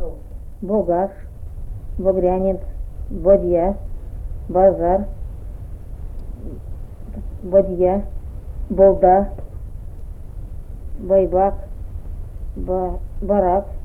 Богаш, Багрянец, Бадья, Базар, Бадья, Болда, Байбак, Барак,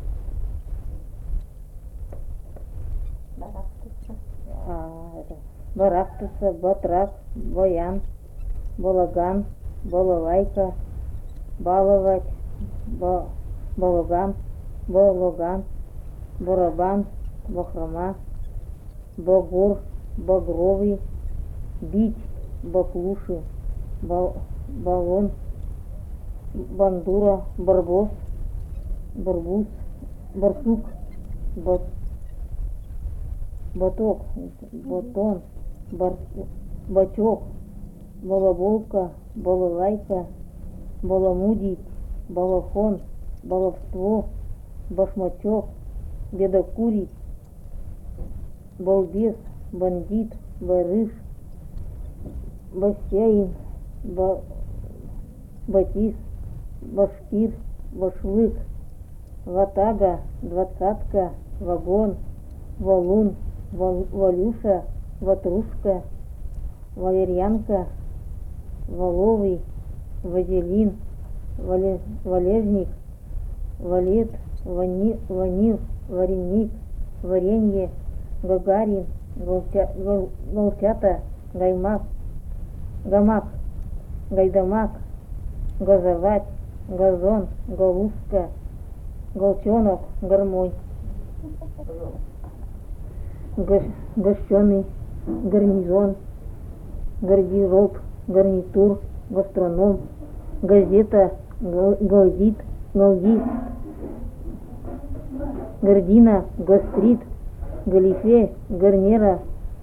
Барактуса, Батрак, Боян, Балаган, Балалайка, Баловать, Балаган, Бологан, Барабан, Бахрома, Багор, Багровый, Бить, Баклуши, Балон, Бандура, Барбос, Барбус, Барсук, Баток, Батон, Бачок, Балаболка, Балалайка, Баламудий, Балахон, Баловство, Башмачок, Бедокурить, Балбес, Бандит, Барыш, Басяин, Батис, Башкир, Башлык, Ватага, Двадцатка, Вагон, Валун, Валюша, Ватрушка, Валерьянка, Валовый, Вазелин, Валежник, Валет, Ванил, Вареник, Варенье, Гагарин, Голчата, Гаймак, Гамак, Гайдамак, Газовать, Газон, Голубка, Голчонок, Гармонь, Гощеный, Гарнизон, Гардероб, Гарнитур, Гастроном, Газета, Галдит, Гордина, Гастрит, Галифе, Гарнера,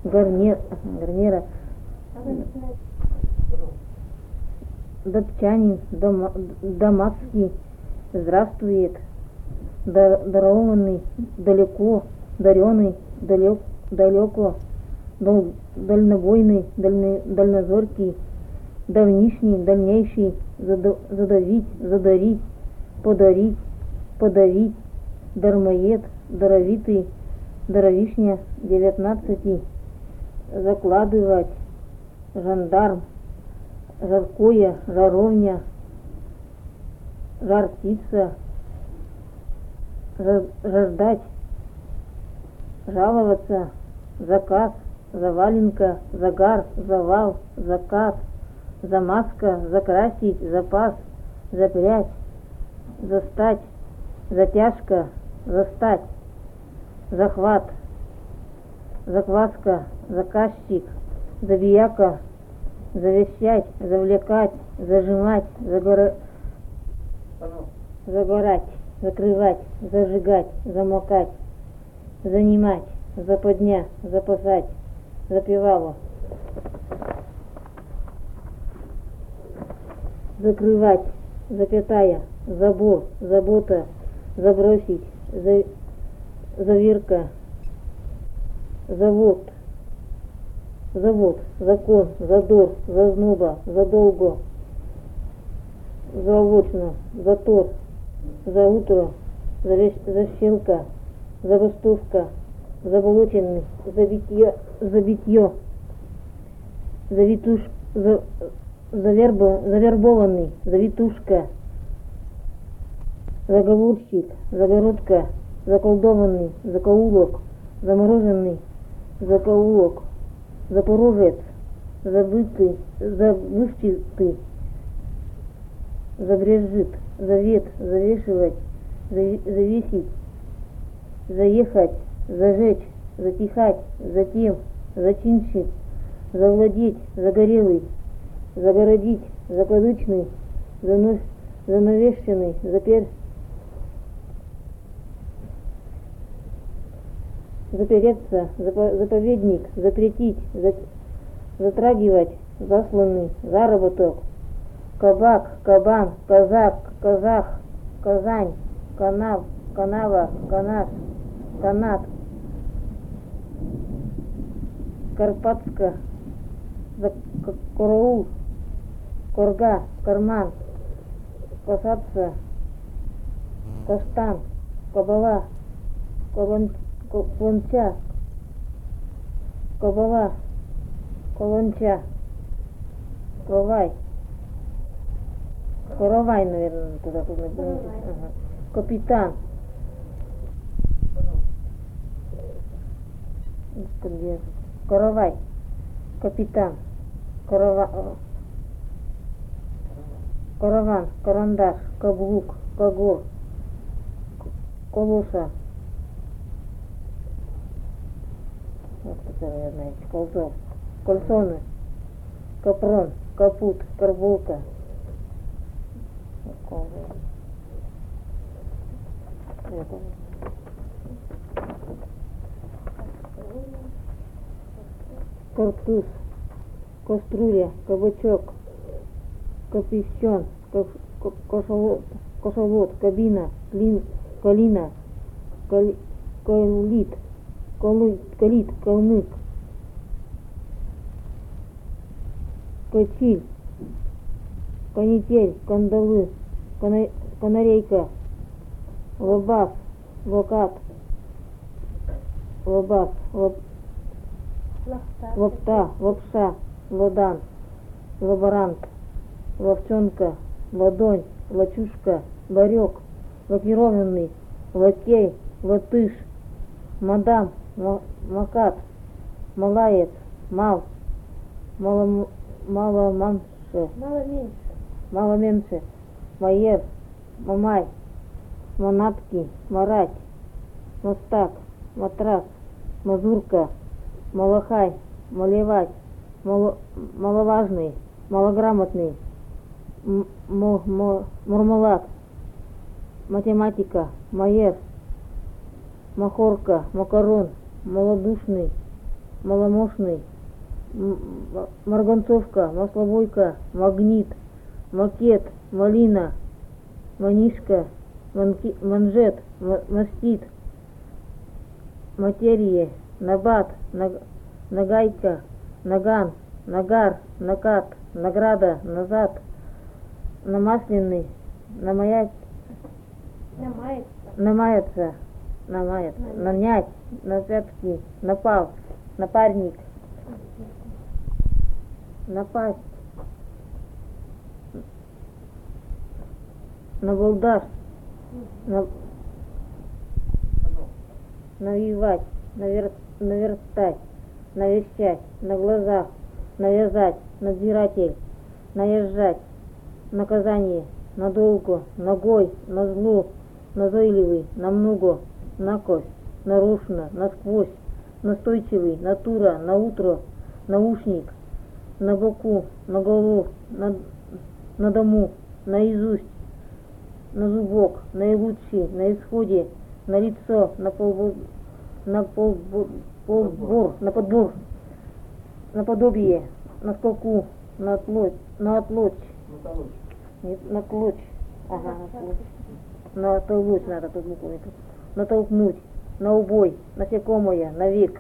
Датчанин, Дамасский, здравствует, дарованный, далеко, дареный, далеко, дальнобойный, дальнозоркий, давнишний, дальнейший, задавить, задарить, подарить, подавить, дармоед, даровитый, даровишня, 19, закладывать, жандарм, жаркое, жаровня, жар птица, жаждать, жаловаться, заказ, заваленка, загар, завал, закат, замазка, закрасить, запас, запрячь, застать, затяжка, застать, захват, закваска, заказчик, забияка, завещать, завлекать, зажимать, загорать, закрывать, зажигать, замокать, занимать, западня, запасать, запевало, закрывать, запятая, забор, забота, забросить, завирка, завод, закон, задор, зазноба, задолго, заочно, затор, заутро, защелка, забастовка, заболоченный, забитье, завербованный, завитушка, заговорщик, загородка, заколдованный, закоулок, замороженный, закоулок, запорожец, забытый, забывчатый, забрежит, завет, завешивать, завесить, заехать, зажечь, затихать, затем, зачинщик, завладеть, загорелый, загородить, закадычный, занавешенный, запереться, заповедник, запретить, затрагивать, засланный, заработок, кабак, кабан, казак, казах, Казань, канава, канат, Карпатска, караул, корга, карман, касаться, каштан, кабала, Клонча, кабала, колонча, кровай, коровай, наверное, туда тут написано. Ага. Капитан, где? Коровай, капитан, караван, карандаш, каблук, когор, колоса. Вот это, я знаю, колцов, кальсоны, капрон, капут, карбулка. Картуз, кастрюля, кабачок, капищон, кошелот, кабина, калина, калит, калмык, качиль, канитель, кандалы, канарейка, лобав, локат, лобав, лопта, лапша, ладан, лаборант, ловчонка, ладонь, лачушка, ларек, лакированный, лакей, латыш, мадам, макат, малаец, маломеньше, майер, мамай, манатки, марать, мостак, матрас, мазурка, малахай, малевать, маловажный, малограмотный, мармелад, математика, майер, махорка, макарон, малодушный, маломощный, марганцовка, маслобойка, магнит, макет, малина, манишка, манжет, мастит, материя, набат, нагайка, наган, нагар, накат, награда, назад, намасленный, намаяться, нанять, напятки, напал, напарник, напасть, набалдаш, навивать, наверстать, навещать, на глазах, навязать, надзиратель, наезжать, наказание, надолго, ногой, назло, назойливый, намного, накость, нарочно, насквозь, настойчивый, натура, наутро, наушник, на боку, на голову, на дому, наизусть, на зубок, наилучший, на исходе, на лицо, на подбор, на подобие, на скаку, на отлочь, нет, на клочь, ага, на толочь надо тут букву, натолкнуть, на убой, насекомое, навек,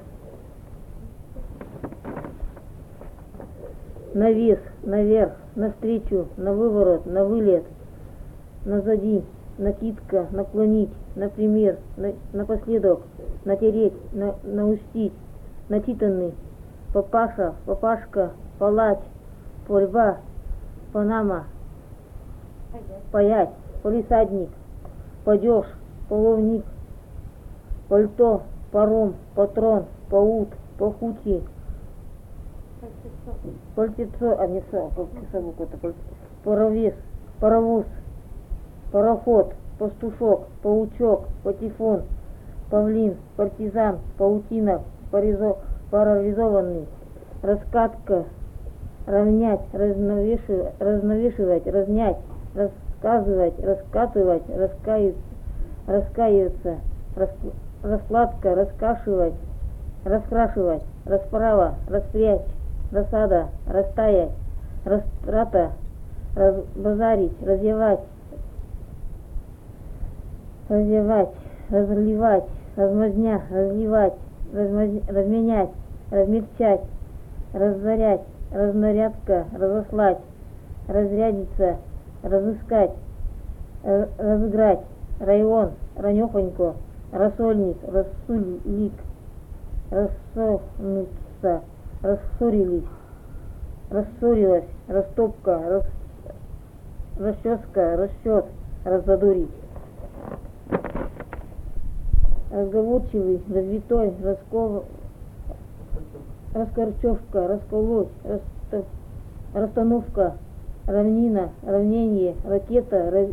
навес, наверх, навстречу, на выворот, на вылет, назади, накидка, наклонить, например, напоследок, натереть, наустить, начитанный, папаша, папашка, палач, польба, панама, паять, полисадник, падеж, половник, пальто, паром, патрон, паут, пахучий, пальтецо, а не со, как буква, это паровоз, пароход, пастушок, паучок, патефон, павлин, партизан, паутина, парализованный, раскатка, равнять, разновешивать, разнять, рассказывать, раскатывать, раскаиваться, раскладка, раскашивать, раскрашивать, расправа, распрячь, рассада, растаять, растрата, разбазарить, разливать, разливать, размазня, разливать, разменять, размягчать, разорять, разнарядка, разослать, разрядиться, разыскать, разыграть, район, ранехонько, рассольник, рассульник, рассохнуться, рассорились, рассорилась, растопка, расческа, расчет, раззадорить. Разговорчивый, развитой, раскорчевка, расколоть, расстановка, равнина, равнение, ракета,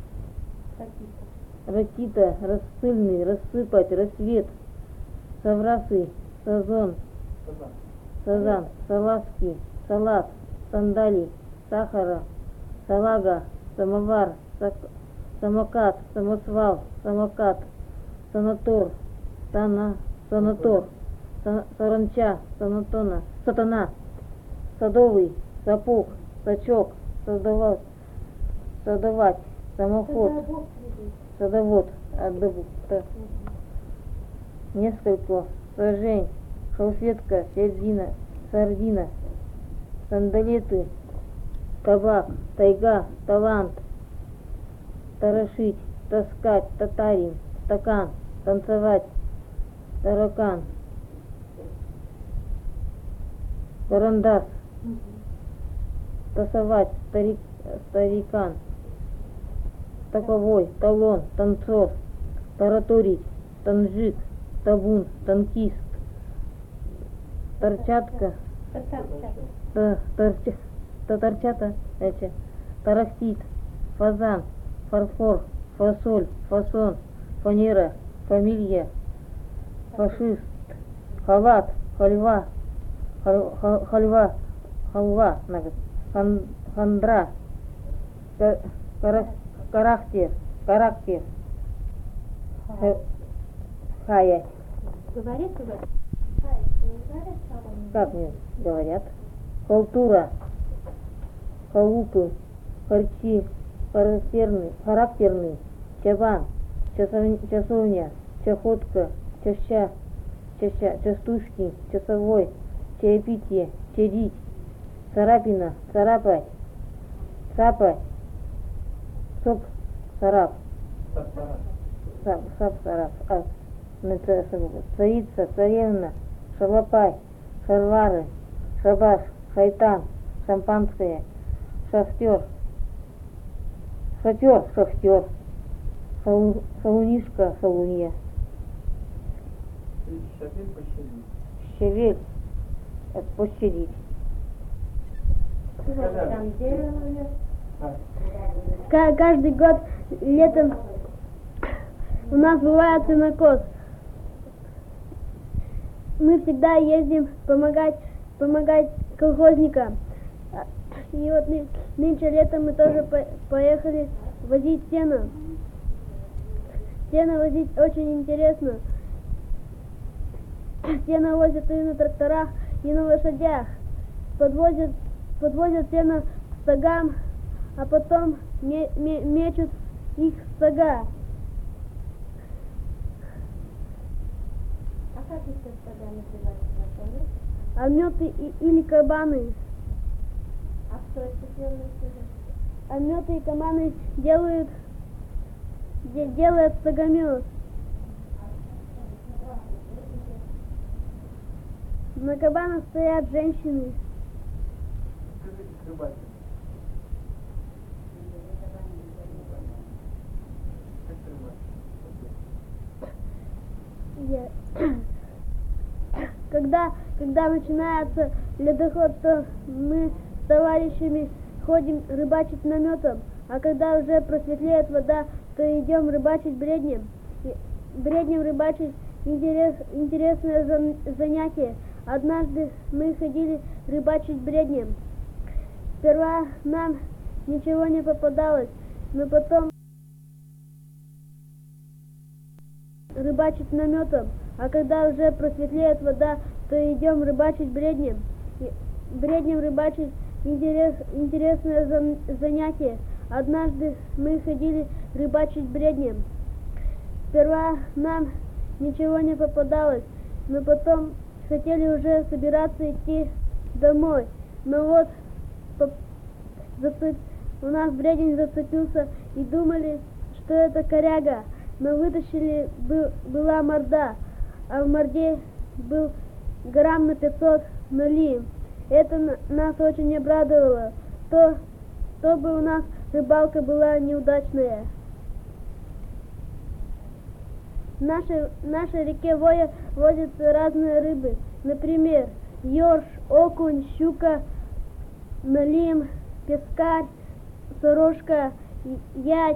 ракита, рассыльный, рассыпать, рассвет, соврасы, сазон, сазан, салазки, салат, сандали, сахара, салага, самовар, самокат, самосвал, самокат, санатор, санатор, саранча, сатана, садовый, сапог, сачок, садовать, самоход, садовод, несколько, сажень, салфетка, сардина, сандалеты, табак, тайга, талант, тарошить, таскать, татарин, стакан, танцевать, таракан, карандаш, тасовать, старикан, таковой, талон, танцор, тараторить, танжик, табун, танкист, торчатка, торчата, тарахтит, фазан, фарфор, фасоль, фасон, фанера, фамилия, фашист, халат, хальва, халва, хандра, характер, хая. Говорит? Как мне говорят? Халтура, халупы, харчи, характерный, чабан, часовня, чахотка, частушки, часовой, чаепитие, чадить, царапина, царапать, цапать, соп, царап, сарап, царица, царевна, шалопай, шарвары, шабаш, шайтан, шампанское, шахтер, шахтер, шалунишка, шалунья. Щавель, это пощадить. Каждый год летом у нас бывает сенокос. Мы всегда ездим помогать колхозникам. И вот нынче летом мы тоже поехали возить сено. Сено возить очень интересно. Сено возят и на тракторах, и на лошадях. Подвозят сено к стогам, а потом мечут их стога. А как эти стога называются? Ометы или кабаны. А кто это делает? Ометы и кабаны делает стогомет. На кабанах стоят женщины. Когда начинается ледоход, то мы с товарищами ходим рыбачить наметом, а когда уже просветлеет вода, то идем рыбачить бреднем. Бреднем рыбачить интересное занятие. Однажды мы ходили рыбачить бреднем. Сперва нам ничего не попадалось, но потом рыбачить наметом, а когда уже просветлеет вода, то идем рыбачить бреднем. Бреднем рыбачить интересное занятие. Однажды мы ходили рыбачить бреднем. Сперва нам ничего не попадалось, но потом хотели уже собираться идти домой. Но вот у нас бредень зацепился и думали, что это коряга. Мы вытащили, была морда, а в морде был грамм на 500 налим. Это нас очень обрадовало. То бы у нас рыбалка была неудачная. В нашей реке Воя водятся разные рыбы. Например, ёрш, окунь, щука, налим, пескарь, сорожка, ять,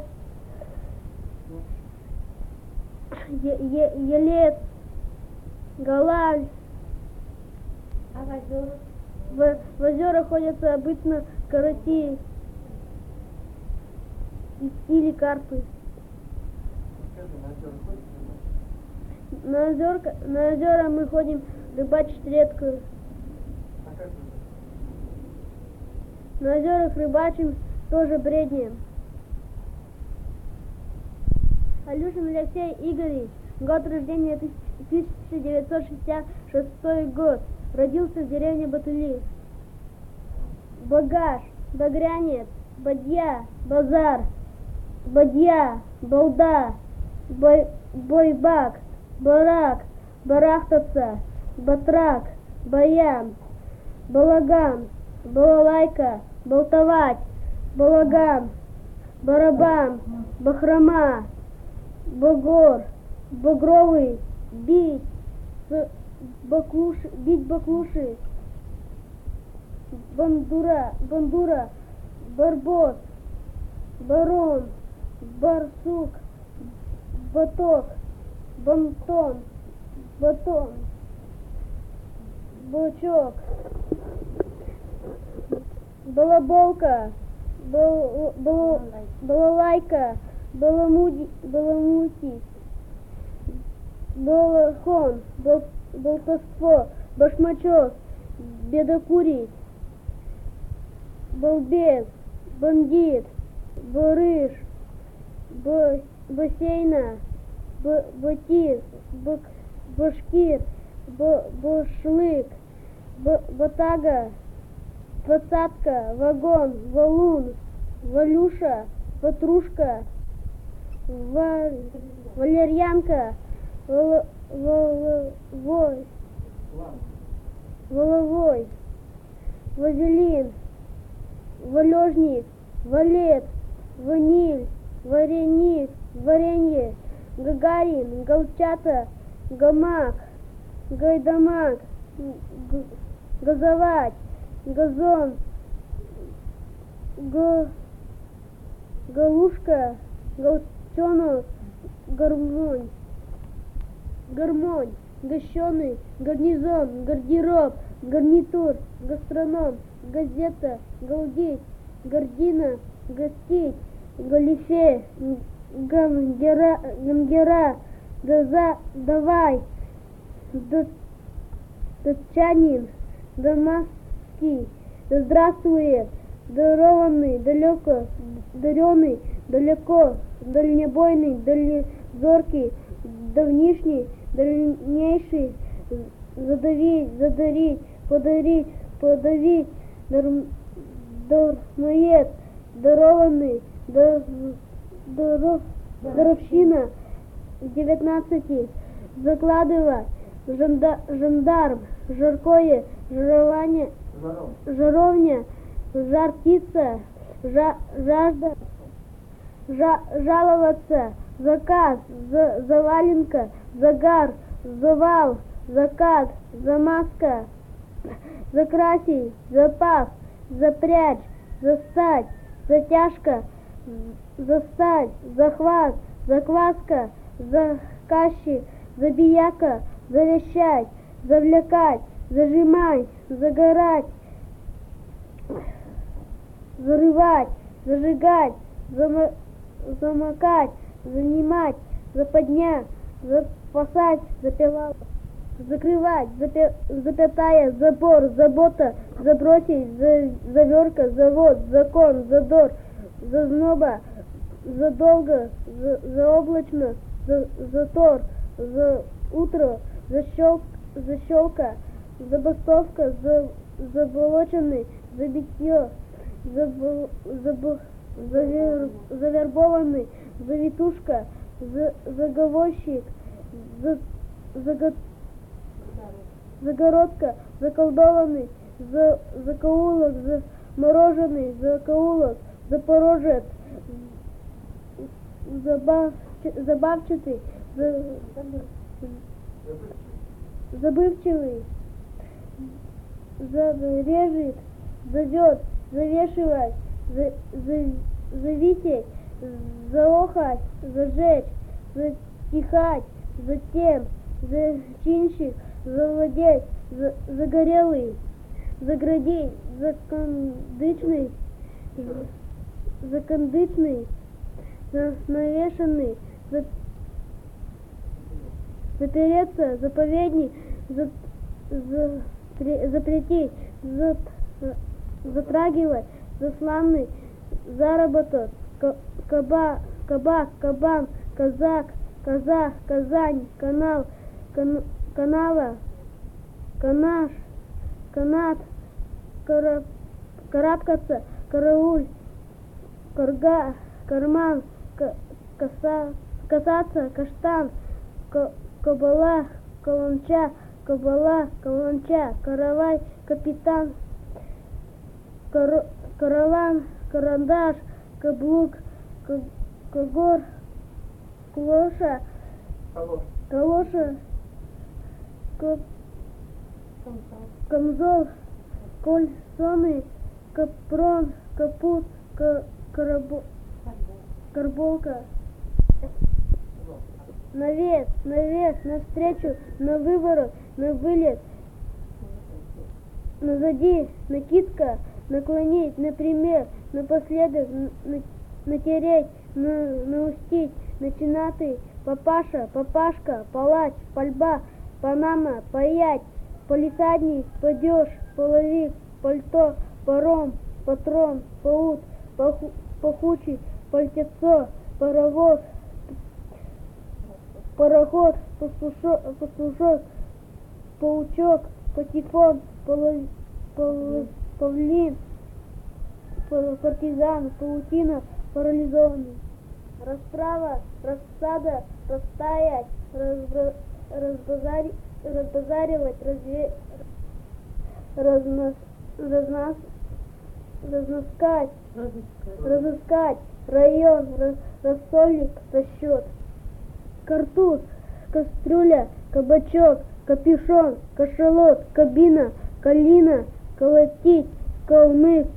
елец, галаль. А в озерах? В озерах ходятся обычно караси или карпы. На озера мы ходим рыбачить редко. На озерах рыбачим тоже бреднем. Алюшин Алексей Игоревич, год рождения 1966 год. Родился в деревне Батули. Багаж, багрянец, бадья, базар, бадья, балда, бойбак, барак, барахтаться, батрак, баян, балаган, балалайка, болтовать, балаган, барабан, бахрома, бугор, бугровый, бить баклуши, бандура, барбос, барон, барсук, баток, бантон, батон, бочок, балаболка, балалайка, баламути, балахон, болтовство, башмачок, бедокурить, балбес, бандит, барыш, бассейна, батис, башкир, башлык, батага, посадка, вагон, валун, валюша, ватрушка, валерьянка, воловой, вазелин, валежник, валет, ваниль, вареник, варенье, гагарин, галчата, гамак, гайдамак, газовать, газон, галушка, галчонок, гармонь, гащеный, гарнизон, гардероб, гарнитур, гастроном, газета, галдеть, гордина, гостить, галифе, гангера, давай, датчанин, дамасский, да здравствует, дарованный, далеко, дареный, далеко, дальнебойный, дальнезоркий, давнишний, дальнейший, задавить, задарить, подарить, подавить, дармоед, дарованный, даровщина, 19, закладывать, жандарм, жаркое, жарование, жаровня, жар птица, жажда, жаловаться, заказ, заваленка, загар, завал, закат, замазка, закрасить, запас, запрячь, застать, затяжка, застать, захват, закваска, заказчик, забияка, завещать, завлекать, зажимать, загорать, зарывать, зажигать, замыкать, занимать, западня, запасать, запевал, закрывать, запятая, забор, забота, забросить, заверка, завод, закон, задор, зазноба, задолго, заоблачно, затор, за утро, защелка, забастовка, заболоченный, забитье, завербованный, завитушка, заговорщик, загородка, заколдованный, закоулок, замороженный, закоулок, запорожец, забавчатый, забывчивый, зарежет, зовет, завешивать, зависеть, заохать, зажечь, затихать, затем, зачинщик, завладеть, загорелый, заградить, закандычный, навешанный, запереться, заповедник, запретить, затрагивать, засланный, заработок, кабак, кабан, казак, казах, Казань, канал, канава, канаш, канат, карабкаться, карауль, карга, карман, касаться, каштан, кабала, каланча, кабала, каланча, каравай, капитан, караван, карандаш, каблук, когор, клоша, калоша, камзол, кольсоны, капрон, капут, карболка. Навес, навстречу, на выворот, на вылет, назади, накидка, наклонить, например, напоследок, натереть, наустить, начинатый, папаша, папашка, палач, пальба, панама, паять, полисадник, падеж, половик, пальто, паром, патрон, паут, пахучий, пальтецо, паровоз, пароход, пастушок, паучок, патефон, павлин, партизан, паутина, парализованный. Расправа, рассада, растаять, разбазаривать, разыскать, район, рассольник, расчет. Картуз, кастрюля, кабачок, капюшон, кашалот, кабина, калина, колотить, калмык,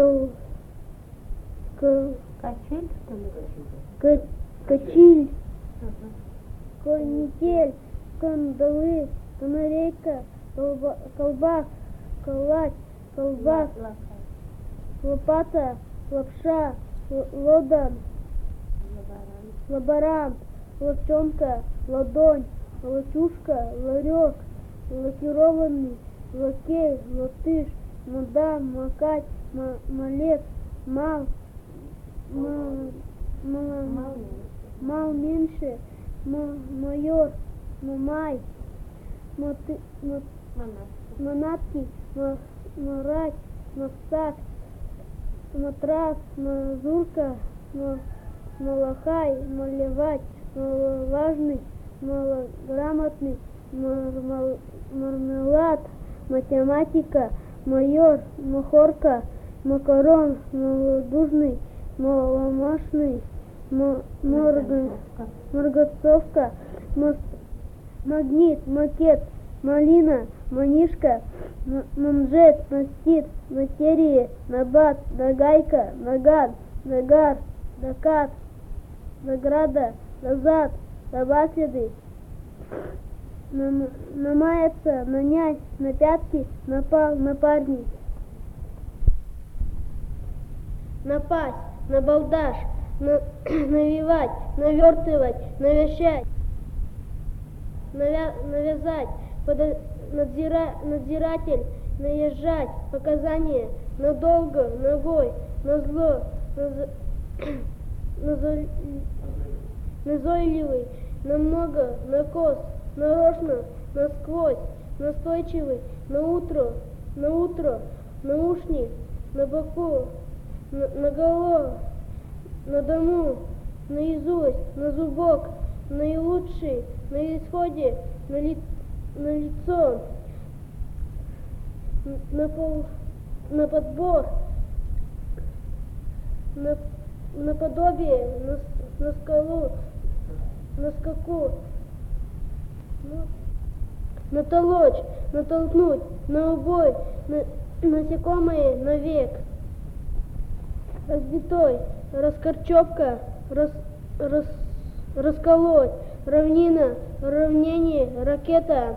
Качель, что ли? качиль, конетель, кандалы, канарейка, колбас, калач, колбас, лопата, лапша, лодан, лаборант, лапчонка, ладонь, лачушка, ларек, лакированный, лакей, латыш, мадам, макать, малец, мал, мал меньше, майор, мамай, манатки, марать, мастак, матрас, мазурка, малахай, малевать, маловажный, малограмотный, мармелад, математика, майор, махорка, макарон, малодушный, маломашный, морготцовка, магнит, макет, малина, манишка, манжет, мастит, материи, набат, нагайка, нагад, нагар, докат, награда, назад, напоследок, намаяться, нанять, на пятки, напал, напарник. Напасть, набалдаш, навивать, навертывать, навещать, навязать, надзиратель, наезжать, показания, надолго, ногой, назло, назойливый, намного, накос, нарочно, насквозь, настойчивый, наутро, наушник, на боку, наголо, на дому, наизусть, на зубок, наилучший, на исходе, на лицо, на подбор, на подобие, на скалу, на скаку, натолочь, натолкнуть, на убой, насекомые навек. Разбитой, раскорчевка, расколоть, равнина, равнение, ракета,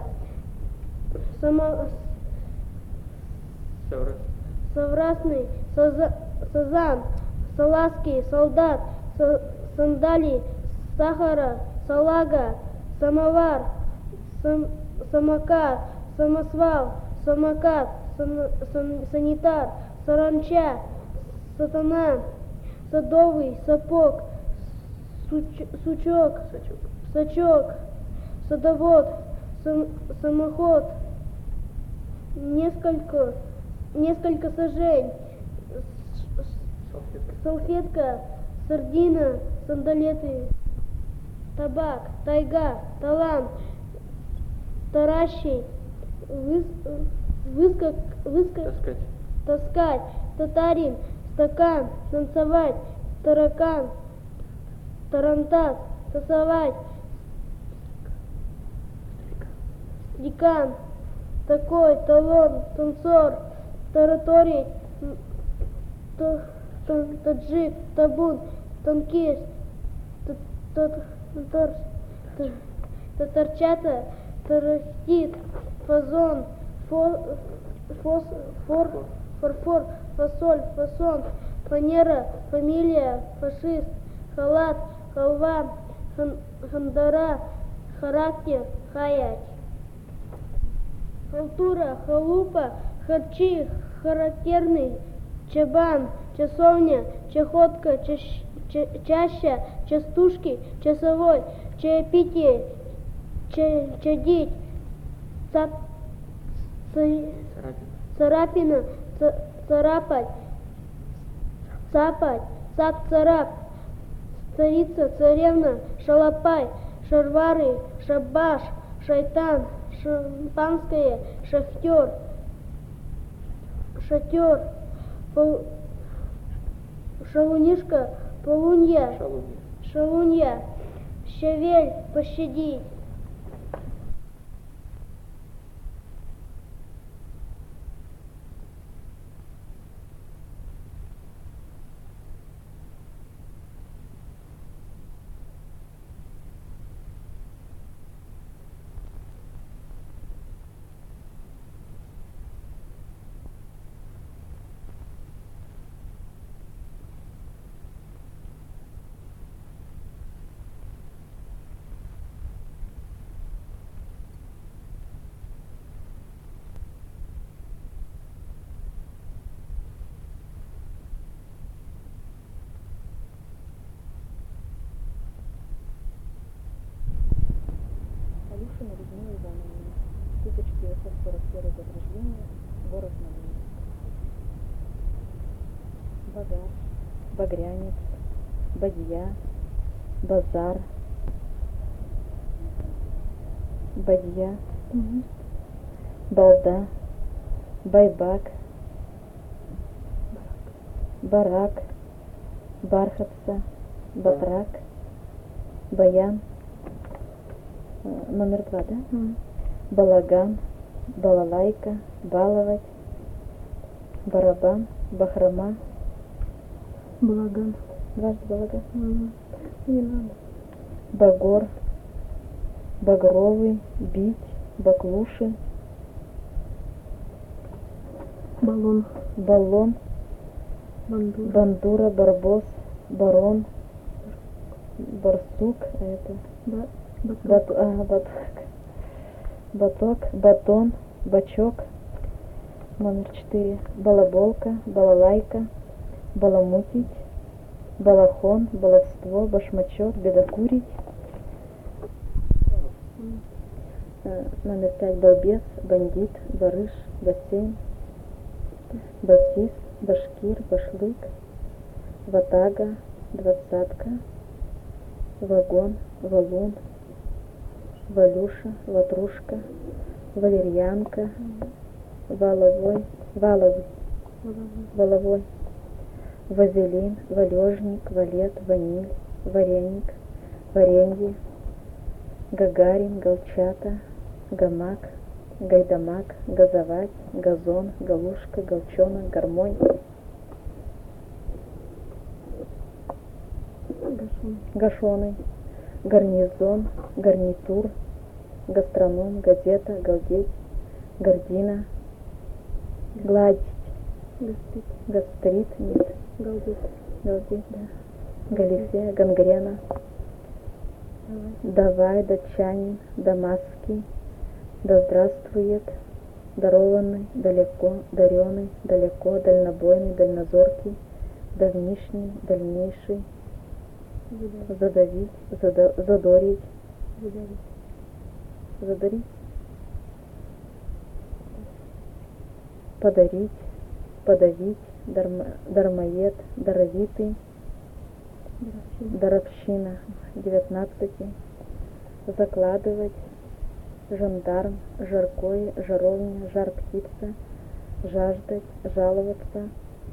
соврасный, сазан, салазки, солдат, сандали, сахара, салага, самовар, самокат, самосвал, самокат, санитар, саранча, сатана, садовый, сапог, сучок, сачок, садовод, самоход, несколько сажень, салфетка, сардина, сандалеты, табак, тайга, талант, таращий, таскать, татарин, стакан, танцевать, таракан, тарантас, тасовать, декан, такой, талон, танцор, тараторить, таджик, табун, танкист, татарчата, тарахтит, фазон, фарфор, фасоль, фасон, фанера, фамилия, фашист, халат, халва, хандара, характер, хаять. Халтура, халупа, харчи, характерный, чабан, часовня, чахотка, чаща, частушки, часовой, чаепитие, чадить, царапина, царапать, цапать, цап-царап, царица, царевна, шалопай, шарвары, шабаш, шайтан, шампанское, шахтер, шатер, шалунишка, полунья, шалунья, щавель, пощадить. Алешина Людмила Ивановна, 1941 год рождения, город Малинин. Багаж, багрянец, бадья, базар, бадья, балда, байбак, барак, бархатца, батрак, баян. Номер 2, да? Балаган, балалайка, баловать, барабан, бахрома. Балаган. Дважды балаган. Не надо. Багор, багровый, бить, баклуши. Баллон. Баллон, Бандура. бандура, барбос, барон, барсук, это баток, батон, бачок. Номер 4. Балаболка, балалайка, баламутить, балахон, баловство, башмачок, бедокурить. Номер 5. Балбес, бандит, барыш, бассейн, басист, башкир, башлык, ватага, двадцатка, вагон, валун, Валюша, ватрушка, валерьянка, валовой, воловой, вазелин, валежник, валет, ваниль, вареник, варенье, гагарин, галчата, гамак, гайдамак, газовать, газон, галушка, галчонок, гармонь, гашоны, гарнизон, гарнитур, гастроном, газета, галдеть, гордина, гладить, гастрит, нет, галдеть, да, галифе, гангрена, давай, датчанин, дамасский, да здравствует, дарованный, далеко, дареный, далеко, дальнобойный, дальнозоркий, давнишний, дальнейший, задавить, задорить, задарить, подарить, подавить, дармоед, даровитый, даровщина, 19, закладывать, жандарм, жаркое, жаровня, жар птица, жаждать, жаловаться,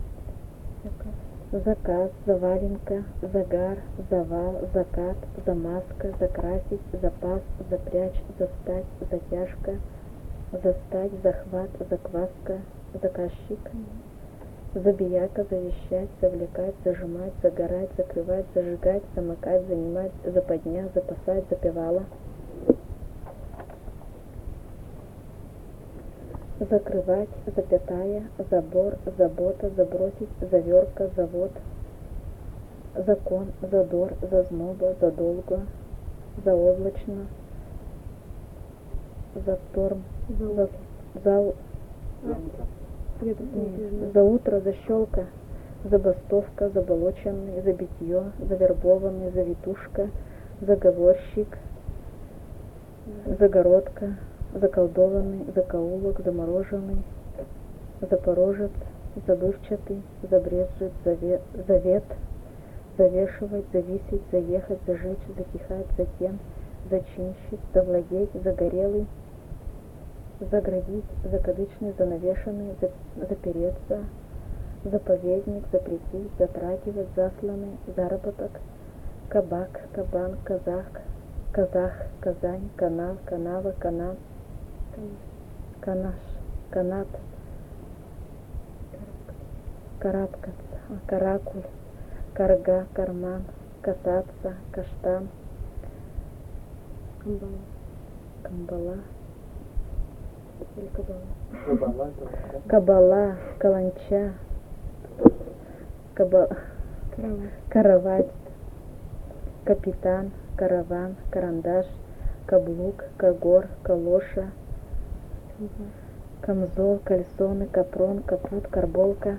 заказ, заваленка, загар, завал, закат, замазка, закрасить, запас, запрячь, застать, затяжка, застать, захват, закваска, заказчик, забияка, завещать, завлекать, зажимать, загорать, закрывать, зажигать, замыкать, занимать, западня, запасать, запевала, закрывать, запятая, забор, забота, забросить, заверка, завод, закон, задор, зазноба, задолго, заоблачно, заторм, за утро, защелка, забастовка, заболоченный, забитье, завербованный, завитушка, заговорщик, загородка, заколдованный, закоулок, замороженный, запорожец, забывчатый, забрежет, завет, завешивать, зависеть, заехать, зажечь, затихать, затем, зачинщик, завладеть, загорелый, заградить, закадычный, занавешенный, запереться, заповедник, запретить, затрагивать, засланный, заработок, кабак, кабан, казах, Казань, канал, канава, канат, канаш, канат, карабкаться, каракуль, карга, карман, касаться, каштан, камбала, кабала, каланча, каравать, капитан, караван, карандаш, каблук, кагор, калоша, камзол, кальсоны, капрон, капут, карболка,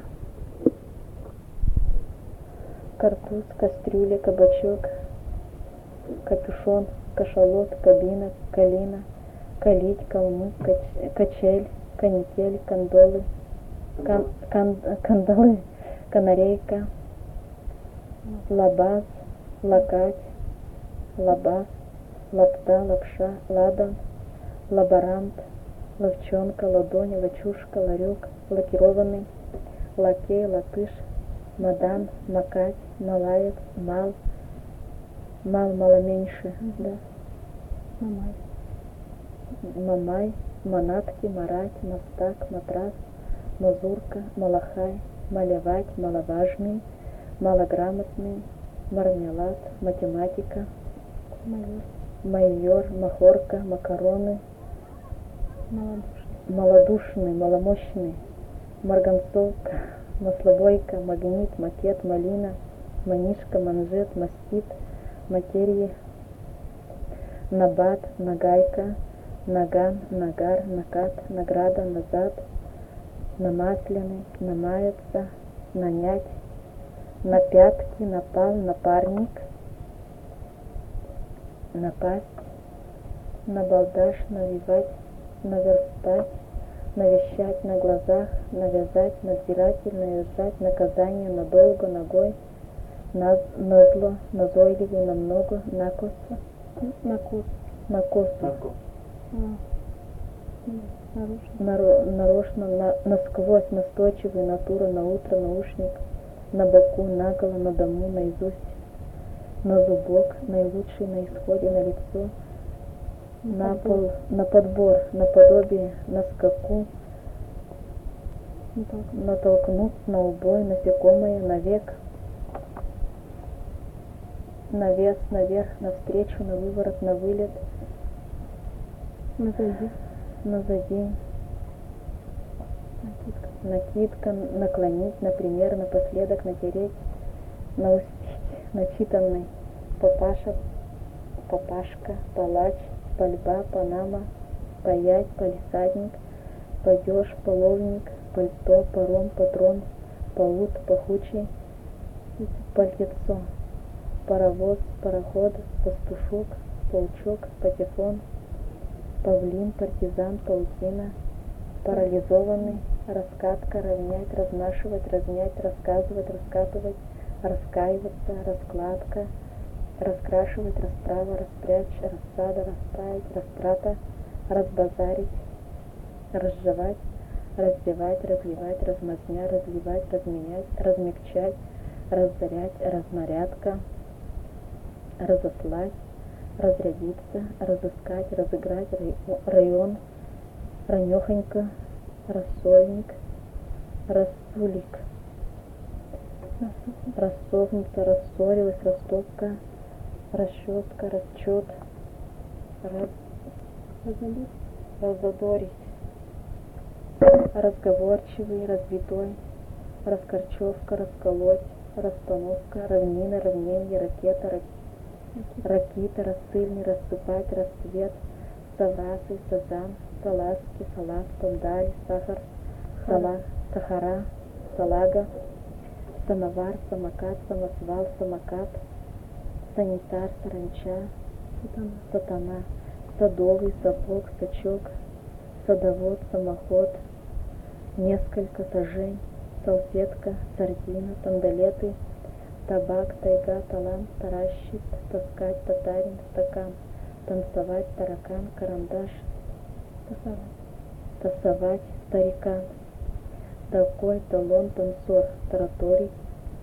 картуз, кастрюля, кабачок, капюшон, кашалот, кабина, калина, калить, калмык, качель, канитель, кандолы, кандалы, канарейка, лабаз, лакать, лабаз, лапта, лапша, ладан, лаборант, ловчонка, ладонь, лачушка, ларек, лакированный, лакей, латыш, мадан, макать, малаец, мал, маломеньше, да, мамай, манатки, марать, мастак, матрас, мазурка, малахай, малевать, маловажный, малограмотный, мармелад, математика, майор, махорка, макароны, малодушный, маломощный, марганцовка, маслобойка, магнит, макет, малина, манишка, манжет, мастит, материи, набат, нагайка, наган, нагар, накат, награда, назад, намасленный, намаяться, нанять, на пятки, напал, напарник, напасть, набалдаш, навивать, наверстать, навещать на глазах, навязать, надзиратель, наезжать, наказание, надолго, ногой, назло, назойливый, намного, накосо, Накус. накосо, Нарушно. нарочно, насквозь, настойчивый, натура, на утро, наушник, на боку, наголо, на дому, наизусть, на зубок, наилучший, на исходе, на лицо, на подбор, наподобие, на скаку, натолкнуть, на убой, насекомое, навек, навес, наверх, навстречу, на выворот, на вылет, назади, накидка, наклонить, например, напоследок, натереть, наустить, начитанный, папаша, папашка, палач, пальба, панама, паять, палисадник, падеж, половник, пальто, паром, патрон, паут, пахучий, пальтецо, паровоз, пароход, пастушок, паучок, патефон, павлин, партизан, паутина, парализованный, раскатка, равнять, разнашивать, разнять, рассказывать, раскатывать, раскаиваться, раскладка, раскрашивать, расправа, распрячь, рассада, расправить, растрата, разбазарить, разжевать, раздевать, разливать, размазня, разливать, разменять, размягчать, разорять, разнарядка, разослать, разрядиться, разыскать, разыграть, район, ранехонько, рассольник, рассулик, рассохнуто, рассорилась, растопка, расчетка, расчет, разодорить, разговорчивый, разбитой, раскорчевка, расколоть, расстановка, равнина, равнение, ракета, ракита, рассыльный, рассыпать, расцвет, саврасы, сазан, салазки, салат, сандаль, сахар, сахара, салага, самовар, самокат, самосвал, самокат, санитар, саранча, сатана, садовый, сапог, сачок, садовод, самоход, несколько, сажень, салфетка, сардина, сандалеты, табак, тайга, талант, таращит, таскать, татарин, стакан, танцевать, таракан, карандаш, тасовать, старикан, такой, талон, танцор, тараторий,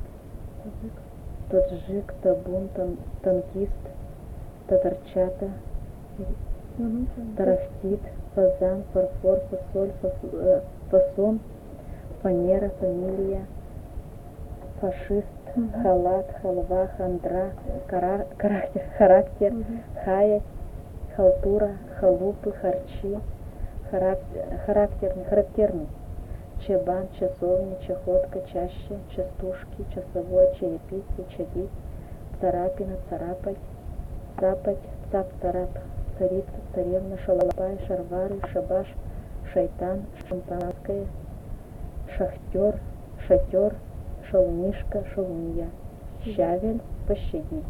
таджик, табун, танкист, татарчата, тарахтит, фазан, фарфор, фасоль, фасон, фанера, фамилия, фашист, халат, халва, хандра, характер, хая, халтура, халупы, харчи, характерный, чабан, часовня, чахотка, чаще, частушки, часовой, чаепитие, чадить, царапина, царапать, цапать, цап-царап, царица, царевна, шалопай, шарвары, шабаш, шайтан, шампанское, шахтер, шатер, шалунишка, шалунья, щавель, пощадить.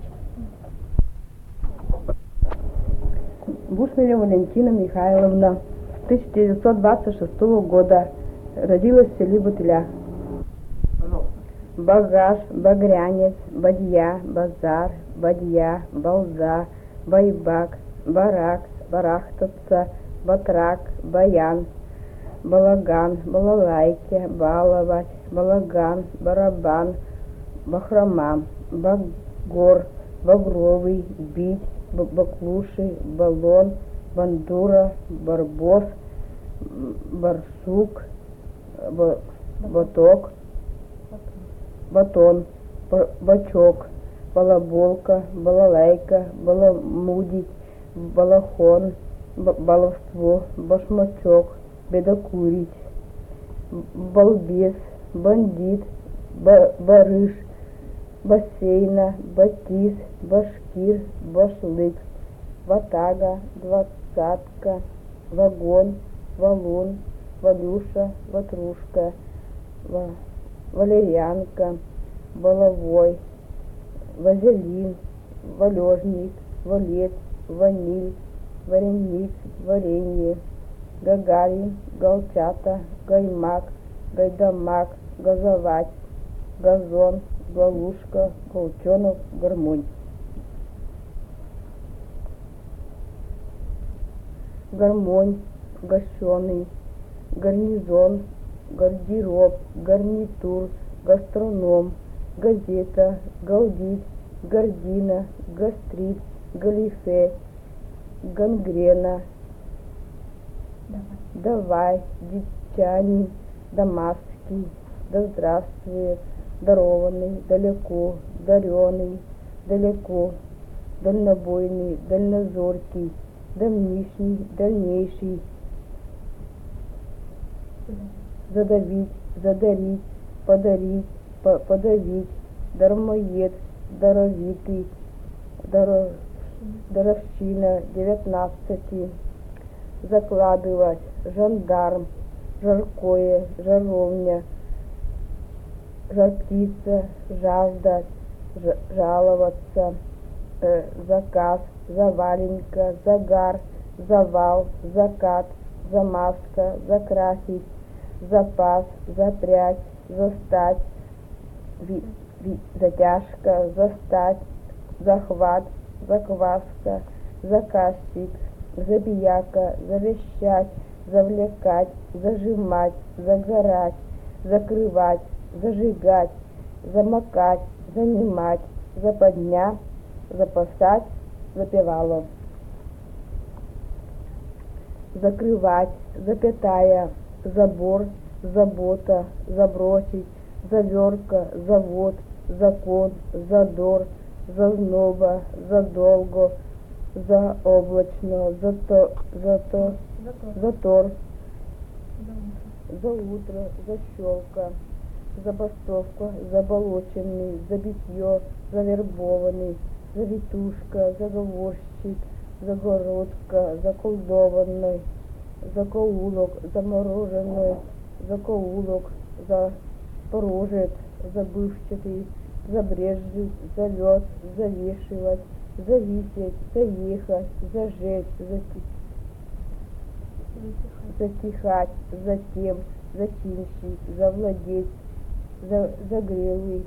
Бушлея Валентина Михайловна 1926 года. Родилась в селе Бутыля. Багаж, багрянец, бадья, базар, бадья, балза, байбак, барак, барахтаться, батрак, баян, балаган, балалайке, баловать, балаган, барабан, бахрома, багор, багровый, бить, баклуши, баллон, бандура, барбос, барсук, баток, батон, бачок, балаболка, балалайка, баламудить, балахон, баловство, башмачок, бедокурить, балбес, бандит, барыш, бассейна, батис, башкир, башлык, ватага, двадцатка, вагон, валун, валюша, ватрушка, валерьянка, баловой, вазелин, валежник, валет, ваниль, вареник, варенье, гагарин, галчата, гаймак, гайдамак, газовать, газон, Галушка, Колчонок, Гармонь. Гармонь, гащеный, гарнизон, гардероб, гарнитур, гастроном, газета, галдить, гордина, гастрит, галифе, гангрена, давай, дичани, дамасский, да здравствует, дарованный, далеко, дареный, далеко, дальнобойный, дальнозоркий, давнишний, дальнейший, задавить, задарить, подарить, подавить, дармоед, даровитый, даровщина, 19, закладывать, жандарм, жаркое, жаровня, жар-птица, жаждать, жаловаться, заказ, заваленька, загар, завал, закат, замазка, закрасить, запас, запрячь, застать, затяжка, застать, захват, закваска, заказчик, забияка, завещать, завлекать, зажимать, загорать, закрывать, зажигать, замокать, занимать, западня, запасать, запевало. Закрывать, запятая, забор, забота, забросить, заверка, завод, закон, задор, зазноба, задолго, заоблачно, затор, заутро, защелка, забастовка, заболоченный, забитье, завербованный, завитушка, заговорщик, загородка, заколдованный, закоулок, замороженный, закоулок, запорожец, забывчатый, забрежжить, завез, завешивать, зависеть, заехать, зажечь, затихать, затем, зачинщик, завладеть, загрелый,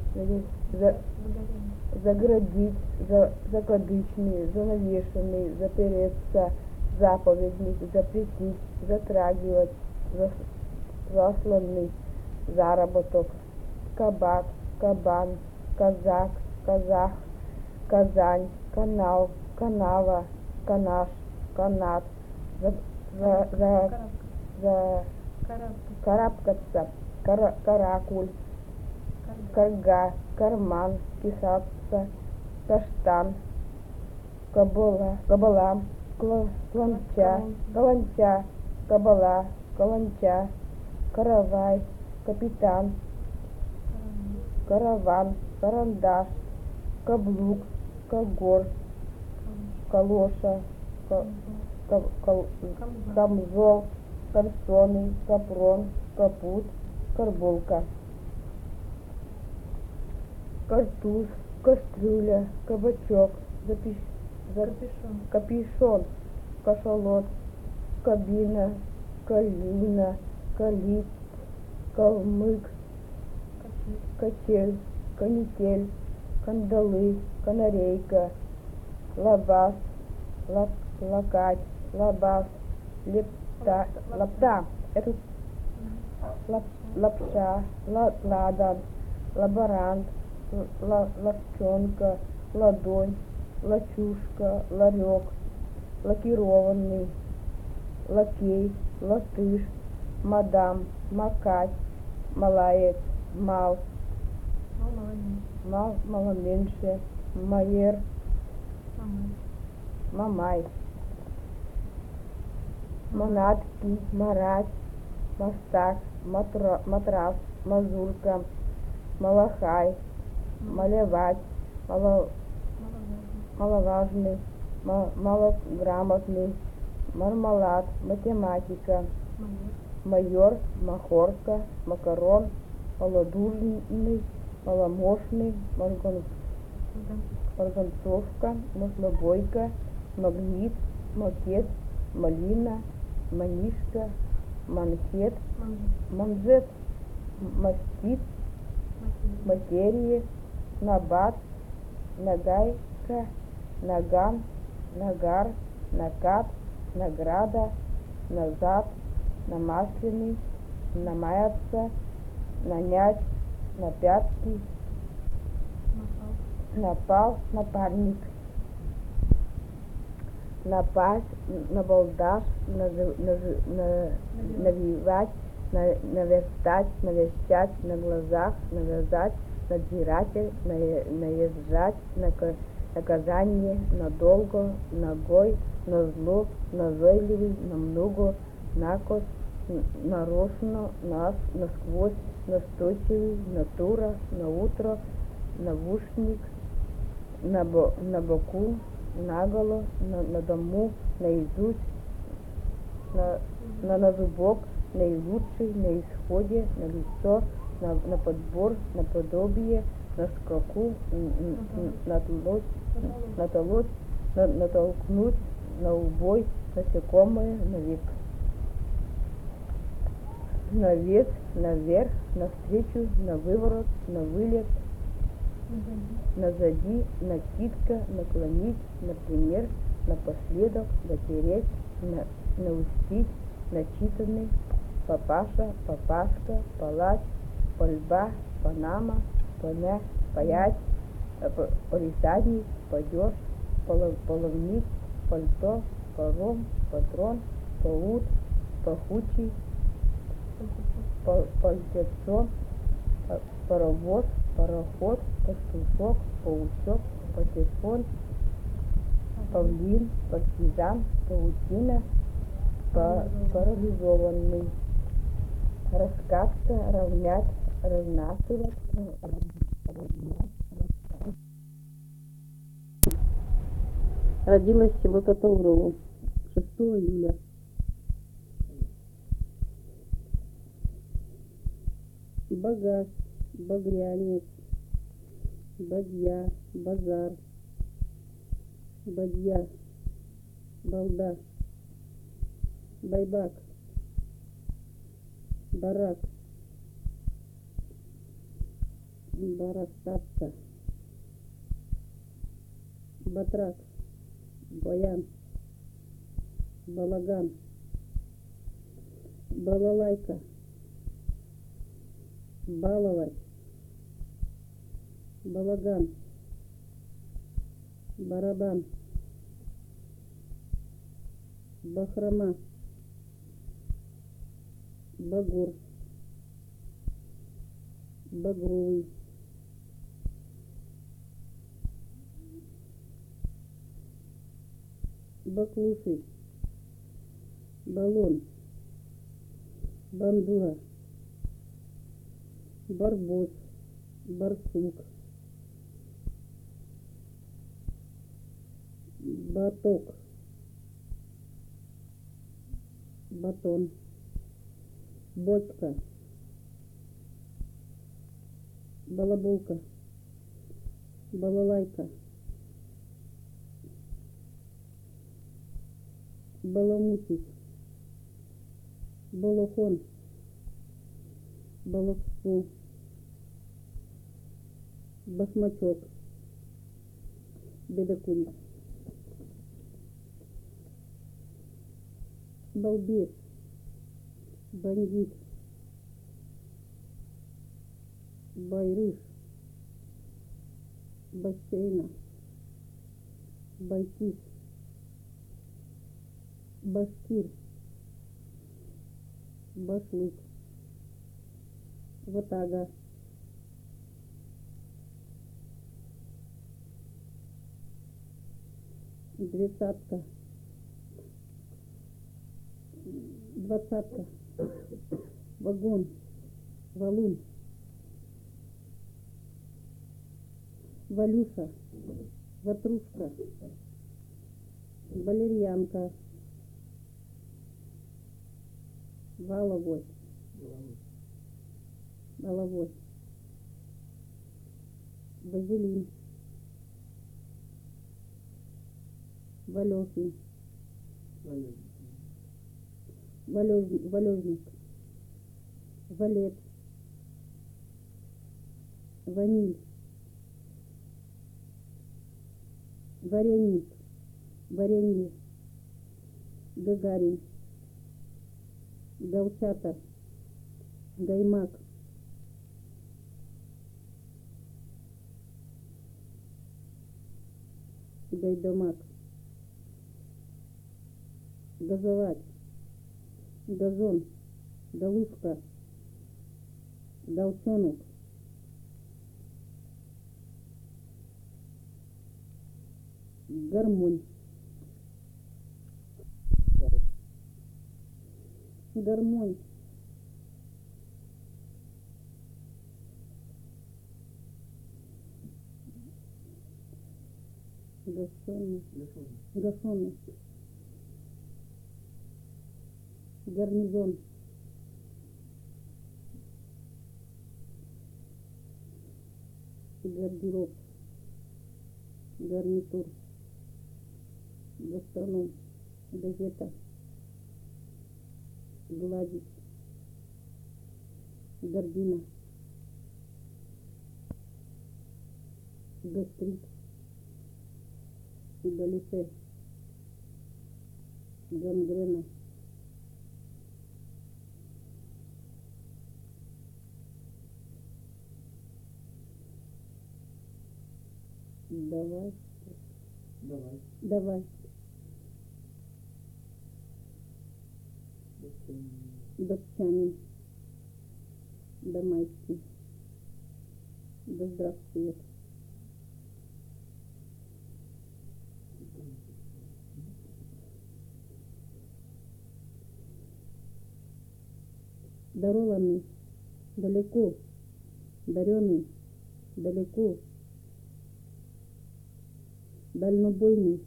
заградить, закадычный, занавешенный, запереться, заповедник, запретить, затрагивать, засланный, заработок, кабак, кабан, казак, казах, Казань, канал, канава, канаш, канат, карабкаться, каракуль, карга, карман, писаться, каштан, кабала, каланча, кабала, каланча, каравай, капитан, караван, карандаш, каблук, когор, калоша, камзол, кальсоны, капрон, капут, карболка, картуз, кастрюля, кабачок, капюшон, кашалот, кабина, калина, калит, калмык, качель, канитель, кандалы, канарейка, лабаз, лакать, лабаз, лапта, это лапша, ладан, лаборант, лапчонка, ладонь, лачушка, ларек, лакированный, лакей, латыш, мадам, макать, малаец, мал, маломеньше, майер, мамай, монатки, марать, мастак, матрас, мазурка, малахай, малевать, маловажный, малограмотный, мармалад, математика, майор, махорка, макарон, малодужный, маломощный, марганцовка, маслобойка, магнит, макет, малина, манишка, манхет, манжет, мастит, материи, Набат, Нагайка, Наган, Нагар, Накат, Награда, Назад, Намасленный, Намаяться, Нанять, Напятки, Напал, Напарник. Напасть, набалдаш, навивать, наверстать, навещать, на глазах, навязать, надзиратель, наезжать, наказание, надолго, ногой, назло, назойливый, намного, накос, нарочно, насквозь, настойчивый, натура, наутро, навушник, на боку, наголо, на дому, наизусть, на зубок, наилучший, на исходе, на лицо, на подбор, на подобие, на скаку, натолкнуть, на убой, насекомое, навес, наверх, навстречу, на выворот, на вылет, назади, накидка, наклонить, например, напоследок, натереть, наустить, начитанный, папаша, папашка, палач, пальба, панама, паять, полисадник, падеж, половник, пальто, паром, патрон, паут, пахучий, пальтецо, паровоз, пароход, пастушок, паучок, патефон, павлин, партизан, паутина, парализованный, раскатка, равнять, разнасывать, Родилась в село Татаурово 6 июля. Багаж, багрянец, бадья, базар, бадья, балда, байбак, барак, барастатка, батрак, баян, балаган, балалайка, баловать, балаган, барабан, бахрома, багур, багровый, баклуши, баллон, бандура, барбос, барсук, баток, батон, бочка, балаболка, балалайка, баламутик, балахон, балаксу, басмачок, бедокурик, балбес, бандит, байрыш, бассейна, байтис, башкир, башлык, ватага, двадцатка, вагон, валун, валюша, ватрушка, валерьянка, валовой, вазелин, валешник, валежник, валет, ваниль, вареник, варенье, Гагарин, Галчата, Гаймак, Гайдамак, газовать, газон, галушка, галчонок, гармонь, гармонь, гашеный, гашеный, гарнизон, гардероб, гарнитур, гастроном, газета, гладить, гордина, гастрит, галифе, гангрена, давай, датчанин, домайский, да здравствует, дарованный, далеко, дареный, далеко, дальнобойный,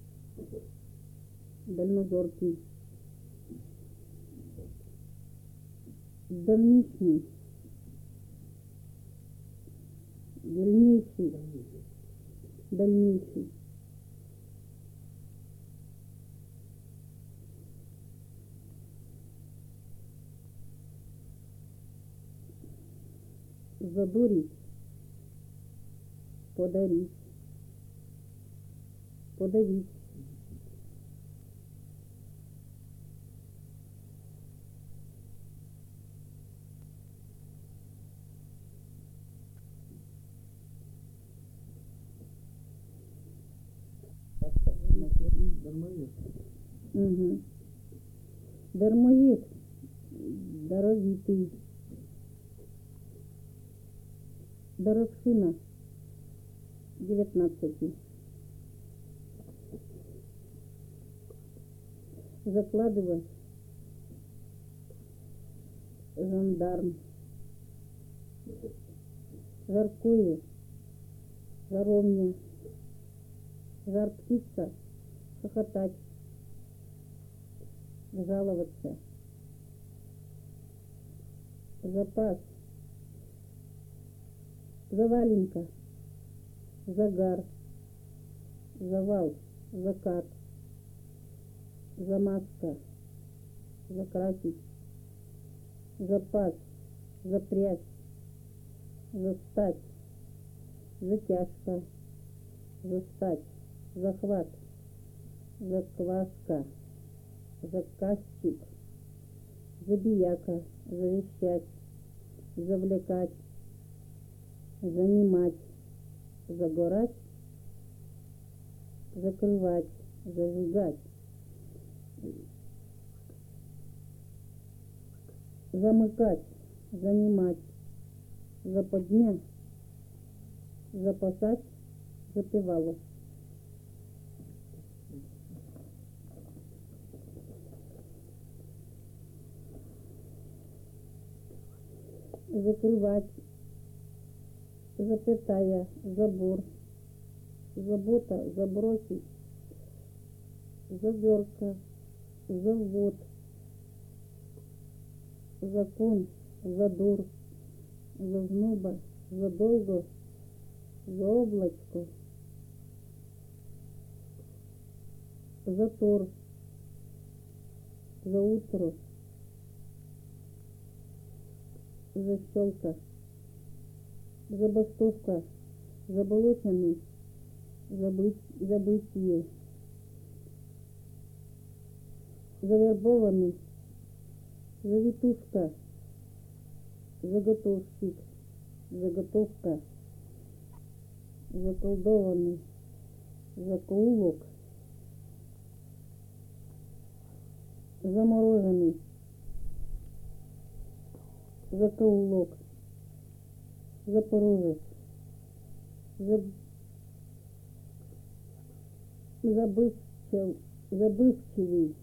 дальнозоркий, давнишний, дальнейший, дальнейший, задурить, подарить, подавить, угу. Дармоед, даровитый, даровшина, 19, закладывать, жандарм, жаркое, жаровня, жар птица, хохотать, жаловаться, запас, заваленка, загар, завал, закат, замазка, закрасить, запас, запрячь, застать, затяжка, застать, захват, закваска, заказчик, забияка, завещать, завлекать, занимать, загорать, закрывать, зажигать, замыкать, занимать, западня, запасать, запевало. Закрывать, запятая, забор, забота, забросить, заверка, завод, закон, задор, зазноба, задолго, заоблачко, затор, заутро, защелка, забастовка, заболоченный, забытие, завербованный, завитушка, заготовщик, заготовка, заколдованный, закоулок, замороженный, закоулок, запорожец, забывчивый,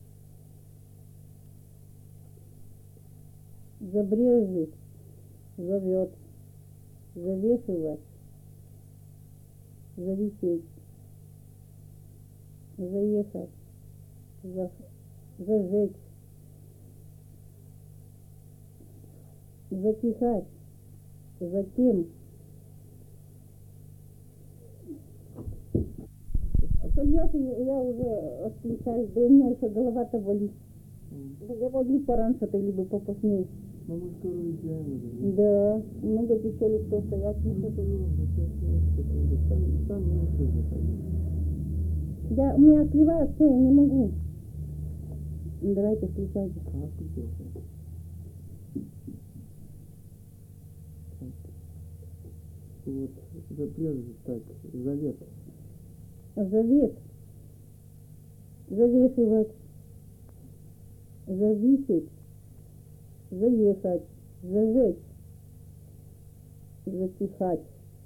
забрежет, зовет, завешивать, зависеть, заехать, зажечь, затихать, затем, пойдёт, я уже отключаюсь, да у меня еще голова-то болит. Я либо пораньше-то, либо попозднее. Но мы скоро уезжаем уже. Да, много еще кто стоят. У меня сливается, все, я не могу. Давайте включайте. Включился. Вот, запрежет так, завет. Завет. Завешивать. Зависеть. Заехать. Зажечь. Затихать.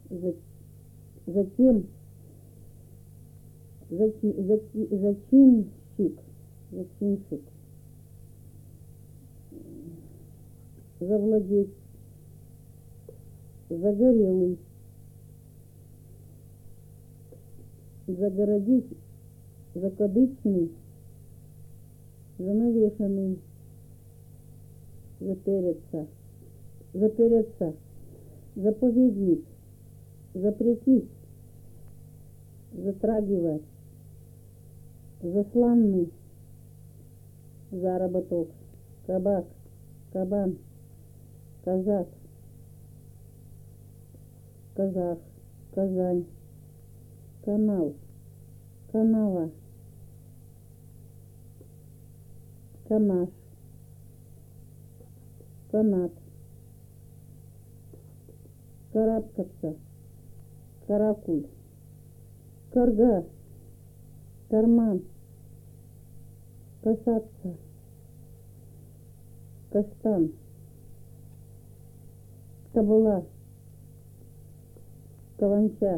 Затем. Зачинщик. Зачинщик. Завладеть. Загорелый. Загородить. Закадычный. Занавешенный. Запереться. Запереться. Заповедник. Запретить. Затрагивать. Засланный. Заработок. Кабак. Кабан. Казак. Казах. Казань. Канал. Канава. Канаш. Канат. Карабкаться. Каракуль. Карга. Карман. Касаться. Каштан. Кабула. Каланча.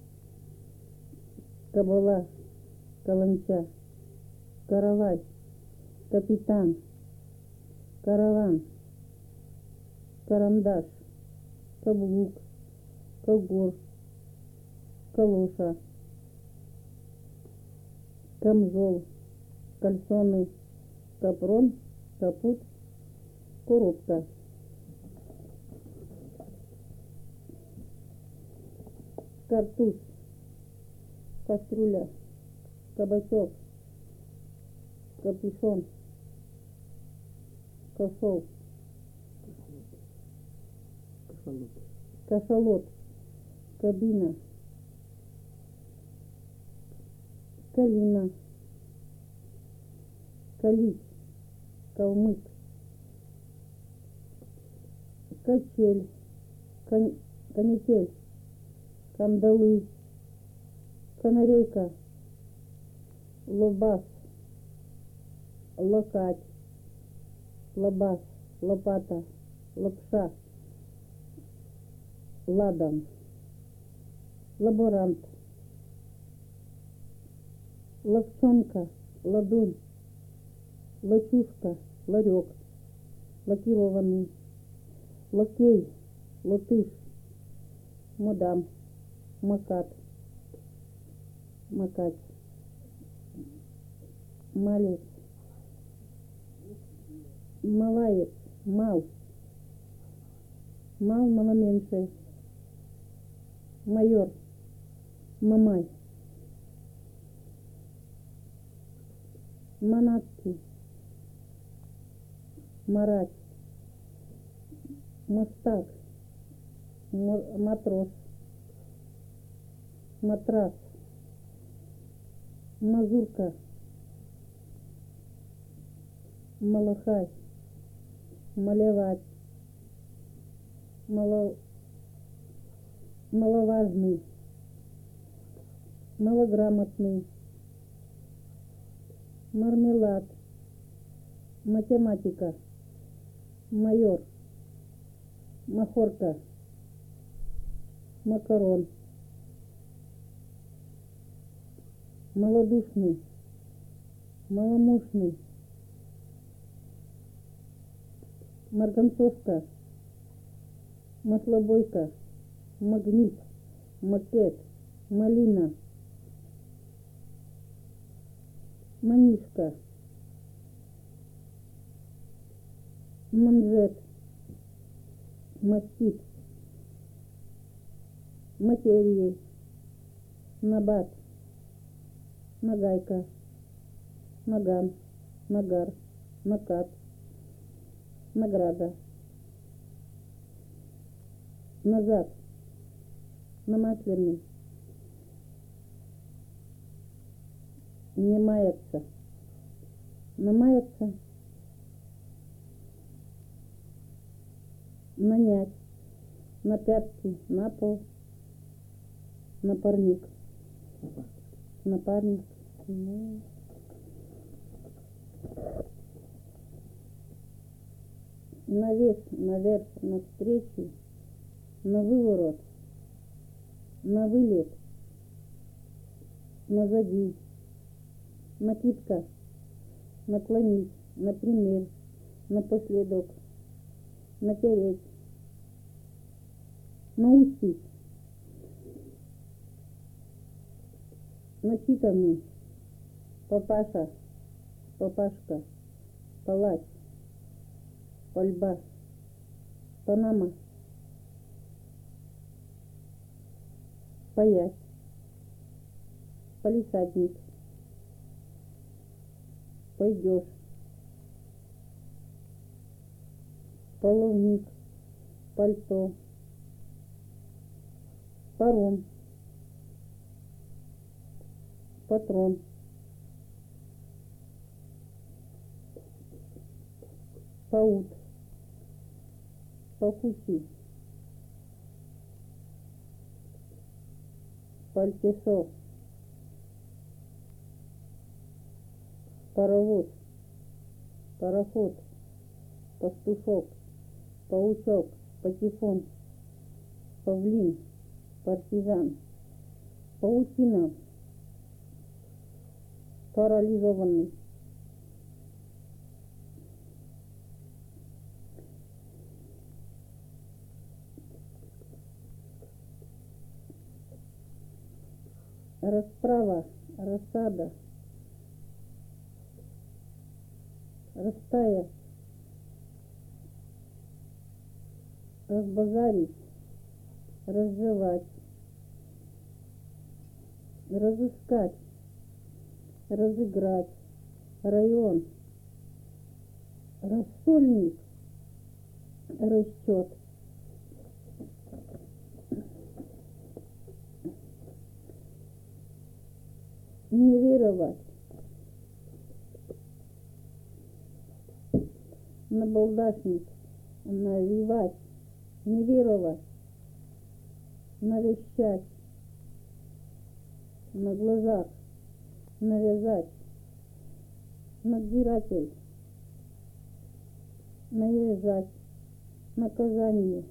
Кабула. Каланча. Каравай. Капитан. Караван. Карандаш. Каблук. Когор. Калоша. Камзол. Кальсоны. Капрон. Капут. Коробка. Картуз. Кастрюля. Кабачок. Капюшон. Кошел. Кашалот. Кашалот. Кабина. Калина. Калить. Калмык. Качель. Канитель. Кандалы. Канарейка. Лобас. Локать. Лобас. Лопата. Лапша. Ладан. Лаборант. Ловчонка. Ладонь. Лачушка. Ларек. Лакированный. Лакей. Латыш. Мадам. Макат. Макать. Малец. Малаец. Мал. Мал маломеньший. Майор. Мамай. Манатки. Марать. Мостак. Матрос. матрас, мазурка, малахай, малевать, маловажный, малограмотный, мармелад, математика, майор, махорка, макарон, малодушный, маломушный, марганцовка, маслобойка, магнит, макет, малина, манишка, манжет, мастит, материи, набат, нагайка, наган, нагар, накат, награда, назад, намасленный, не мается, намаяться, нанять, на пятки, на пол, напарник, напарник, навес, наверх, навстречу, на выворот, на вылет, назади, накидка, наклонить, например, напоследок, натереть, наустить, начитанный, папаша, папашка, палач, пальба, панама, паять, палисадник, пойдешь, половник, пальто, паром, патрон, паут, покуси, пальтесо, паровоз, пароход, пастушок, паучок, патефон, павлин, партизан, паутина, парализованный, расправа, рассада, растая, разбазарить, разжевать, разыскать, разыграть, район, рассольник, расчет, не веровать, набалдашник, навивать, не веровать, навещать, на глазах, навязать, надзиратель, наезжать, наказание,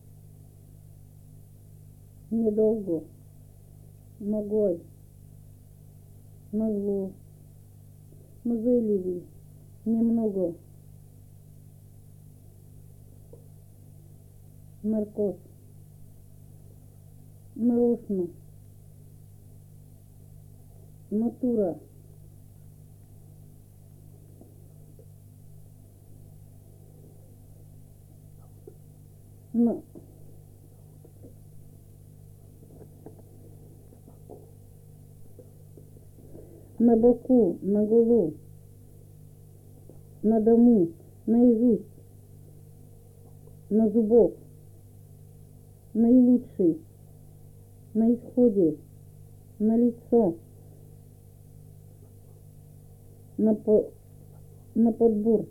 недолго, ногой, назло, назойливый, немного, наркоз, нарочно, натура, на боку, на голову, на дому, наизусть, на зубок, наилучший, на исходе, на лицо, на подбор,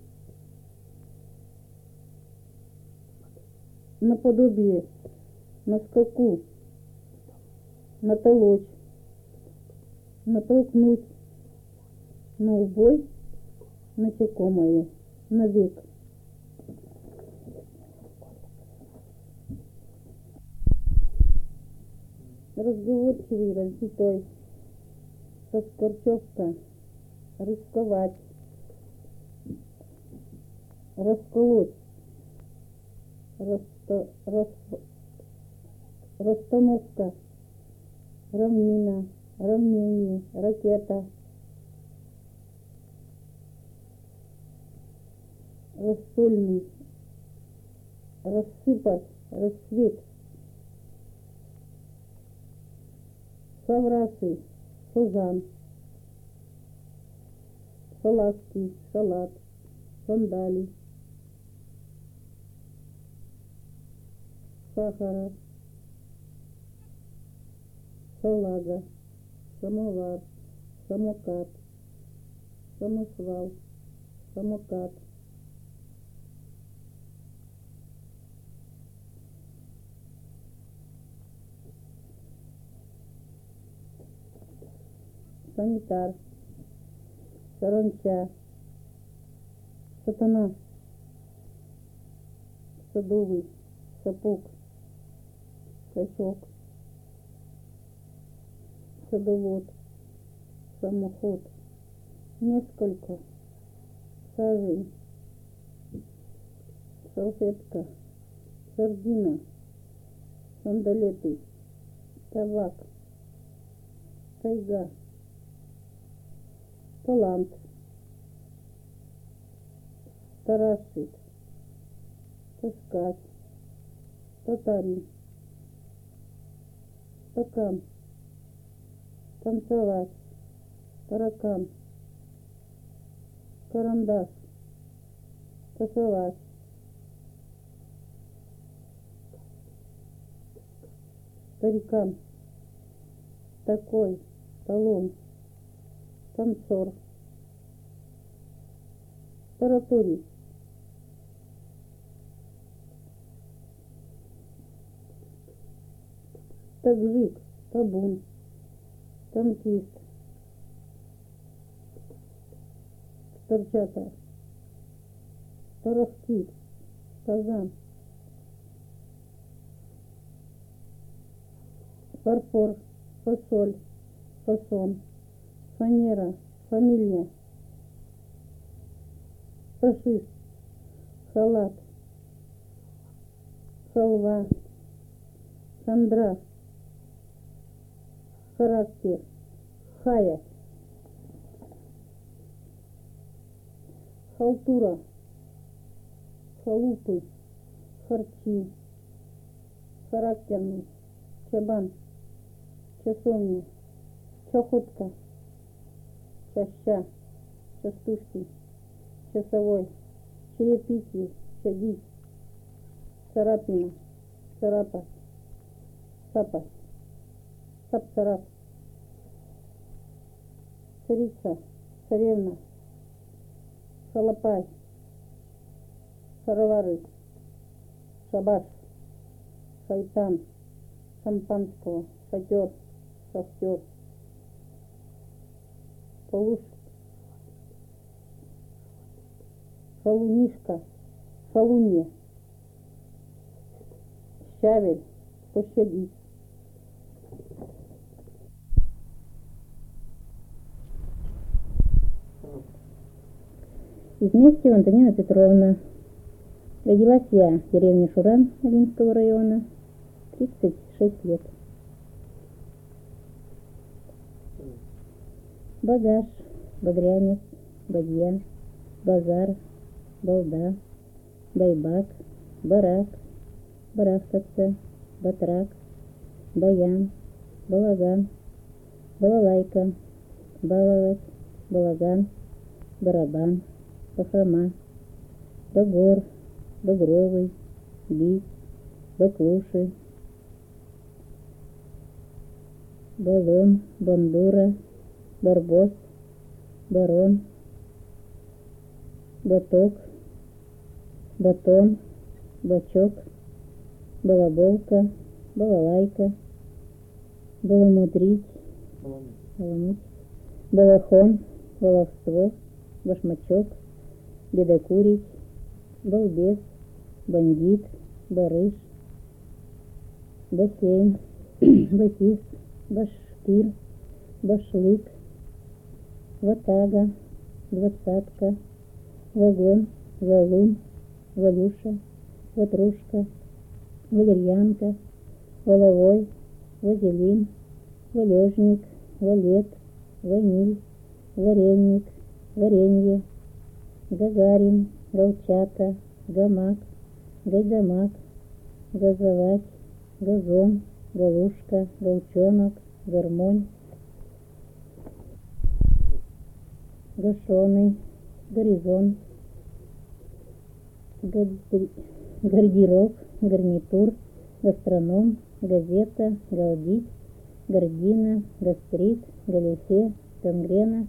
наподобие, на скаку, натолочь, натолкнуть, на убой, насекомое, навек. Разговорчивый, развитой, раскорчевка, рисковать, расколоть, расстановка, равнина, равнение, ракета, рассольный, рассыпать, рассвет, саврасы, сазан, салазки, салат, сандали, сахара, салага, самовар, самокат, самосвал, самокат, санитар, саранча, сатана, садовый, сапог, качок, садовод, самоход, несколько, сажень, салфетка, сардина, сандалеты, табак, тайга, талант, тарашить, таскать, татарин, стакан, танцевать, таракан, карандаш, тасовать, старикан, такой, талон, танцор, тараторий, такжик, табун, танкист, старчата, тарахтит, казан, фарфор, фасоль, фасон, фанера, фамилия, фашист, халат, халва, хандра, характер, хая, халтура, халупы, харчи, характерный, чабан, часовня, чахотка, чаща, частушки, часовой, черепихи, чадить, царапина, царапа, сапа, сап-сарап, царица, царевна, шалопай, шаровары, шабаш, шайтан, шампанского, шатер, шахтер, полуш, шалунишка, шалунья, щавель, пощадить. Изместьева Антонина Петровна. Родилась я в деревне Шуран Алинского района, 36 лет. Багаж, багрянец, бадья, базар, балда, байбак, барак, барахтаться, батрак, баян, балаган, балалайка, баловать, балаган, барабан, бахрома, багор, багровый, бить, баклуши, баллон, бандура, барбос, барон, баток, батон, бачок, балаболка, балалайка, баламудрить, баламуть, балахон, баловство, башмачок, бедокурить, балбес, бандит, барыш, бассейн, батист, башкир, башлык, ватага, двадцатка, вагон, валун, валюша, ватрушка, валерьянка, воловой, вазелин, валежник, валет, ваниль, вареник, варенье, гагарин, галчата, гамак, гайдамак, газовать, газон, галушка, галчонок, гармонь, гашеный, горизонт, гардероб, гарнитур, гастроном, газета, галдить, гордина, гастрит, галифе, гангрена,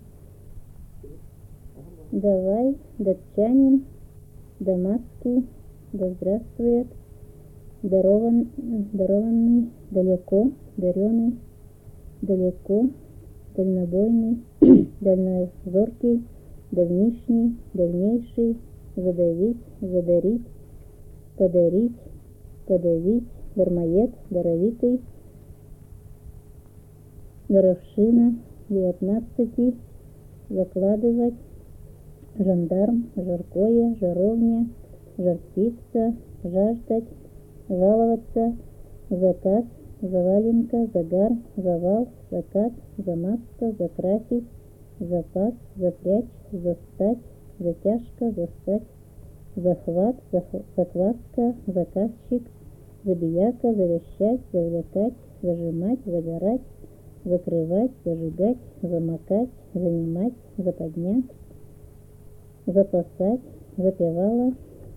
давай, датчанин, дамасский, да здравствует, дарованный, далеко, дареный, далеко, дальнобойный, дальнозоркий, давнишний, дальнейший, задавить, задарить, подарить, подавить, дармоед, даровитый, даровшина, 19, закладывать, жандарм, жаркое, жаровня, жар-птица, жаждать, жаловаться, заказ, заваленка, загар, завал, закат, замазка, закрасить, запас, запрячь, застать, затяжка, застать, захват, закваска, заказчик, забияка, завещать, завлекать, зажимать, загорать, закрывать, зажигать, замокать, занимать, западня, запасать, запевала,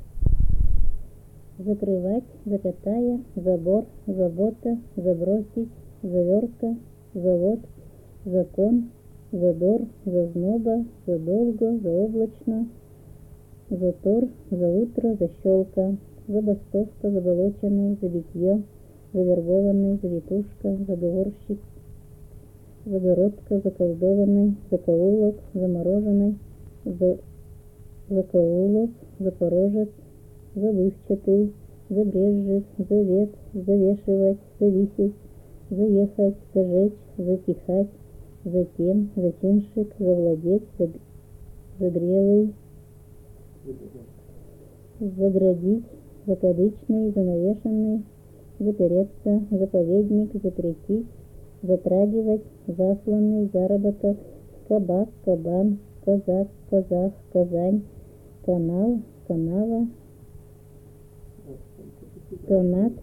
закрывать, запятая, забор, забота, забросить, завертка, завод, закон, задор, зазноба, задолго, заоблачно, затор, заутро, защелка, забастовка, заболоченный, забитье, завербованный, завитушка, заговорщик, загородка, заколдованный, закоулок, замороженный, закоулок, запорожец, забывчатый, забрежет, завет, завешивать, зависеть, заехать, зажечь, затихать, затем, затеншик, завладеть, загрелый, заградить, закадычный, занавешенный, запереться, заповедник, запретить, затрагивать, засланный, заработок, кабак, кабан, казак, казах, казань, канал, канава, канат,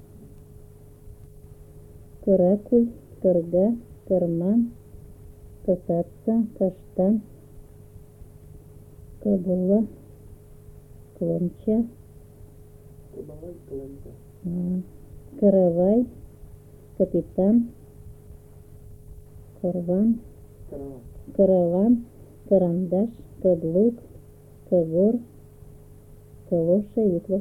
каракуль, карга, карман, касаться, каштан, кабула, клонча, каравай, капитан, караван, карандаш, каблук, кабор, калоша, ютлош,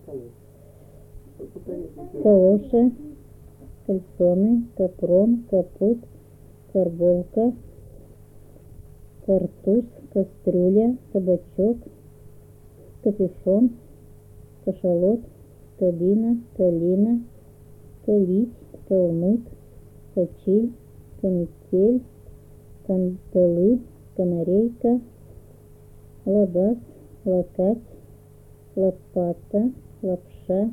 калоша, кальсоны, капрон, капут, карболка, картуз, кастрюля, кабачок, капюшон, кашалот, кабина, калина, калить, калмык, качиль, канитель, канталы, канарейка, лабаз, лакать, лопата, лапша,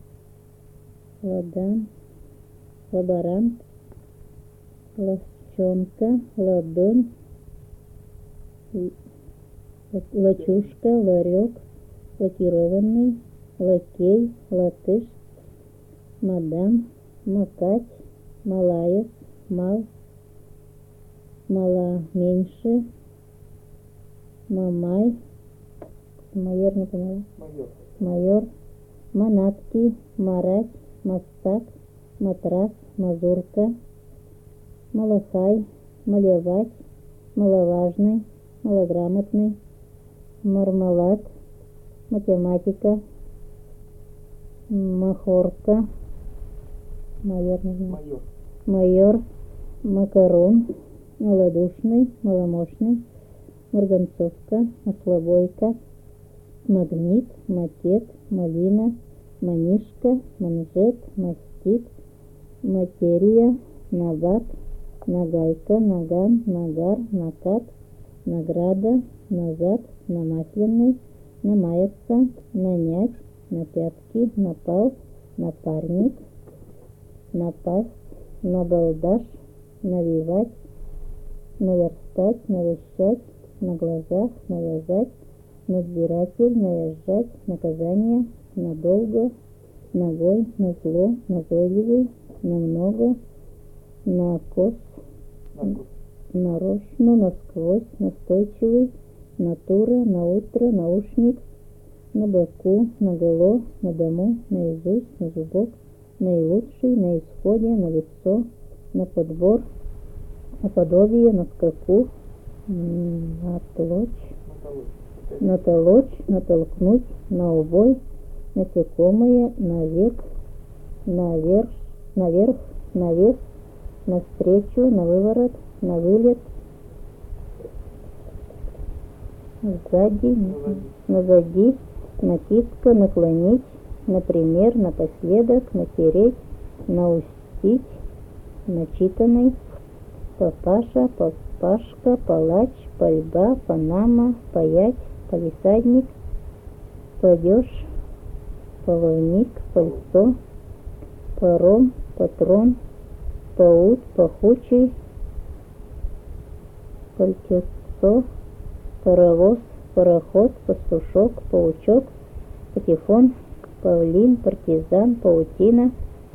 ладан, лаборант, ловчонка, ладонь, лачушка, ларек, лакированный, лакей, латыш, мадам, макать, малаец, мал, мала меньше, мамай, майор, не поняла, майор, манатки, марать, мастак, матрас, мазурка, малохай, малевать, маловажный, малограмотный, мармелад, математика, махорка, майор, макарон, малодушный, маломощный, марганцовка, маслобойка, магнит, макет, малина, манишка, манжет, мастит, материя, набат, нагайка, наган, нагар, накат, награда, назад, намасленный, намаяться, нанять, на пятки, напал, напарник, напасть, набалдаш, навивать, наверстать, навещать, на глазах, навязать, надзиратель, наезжать, наказание, надолго, ногой, назло, назойливый, намного, накос, нарочно, насквозь, настойчивый, натура, наутро, наушник, на боку, наголо, на дому, наизусть, на зубок, наилучший, на исходе, на лицо, на подбор, наподобие, на скаку, натолочь, натолкнуть, на убой, насекомые, навек, наверх, навес, навстречу, на выворот, на вылет, сзади, назади, накидка, наклонить, например, напоследок, натереть, наустить, начитанный, папаша, папашка, палач, пальба, панама, паять, палисадник, падеж, половник, пальто, паром, патрон, паут, пахучий, пальтецо, паровоз, пароход, пастушок, паучок, патефон, павлин, партизан, паутина,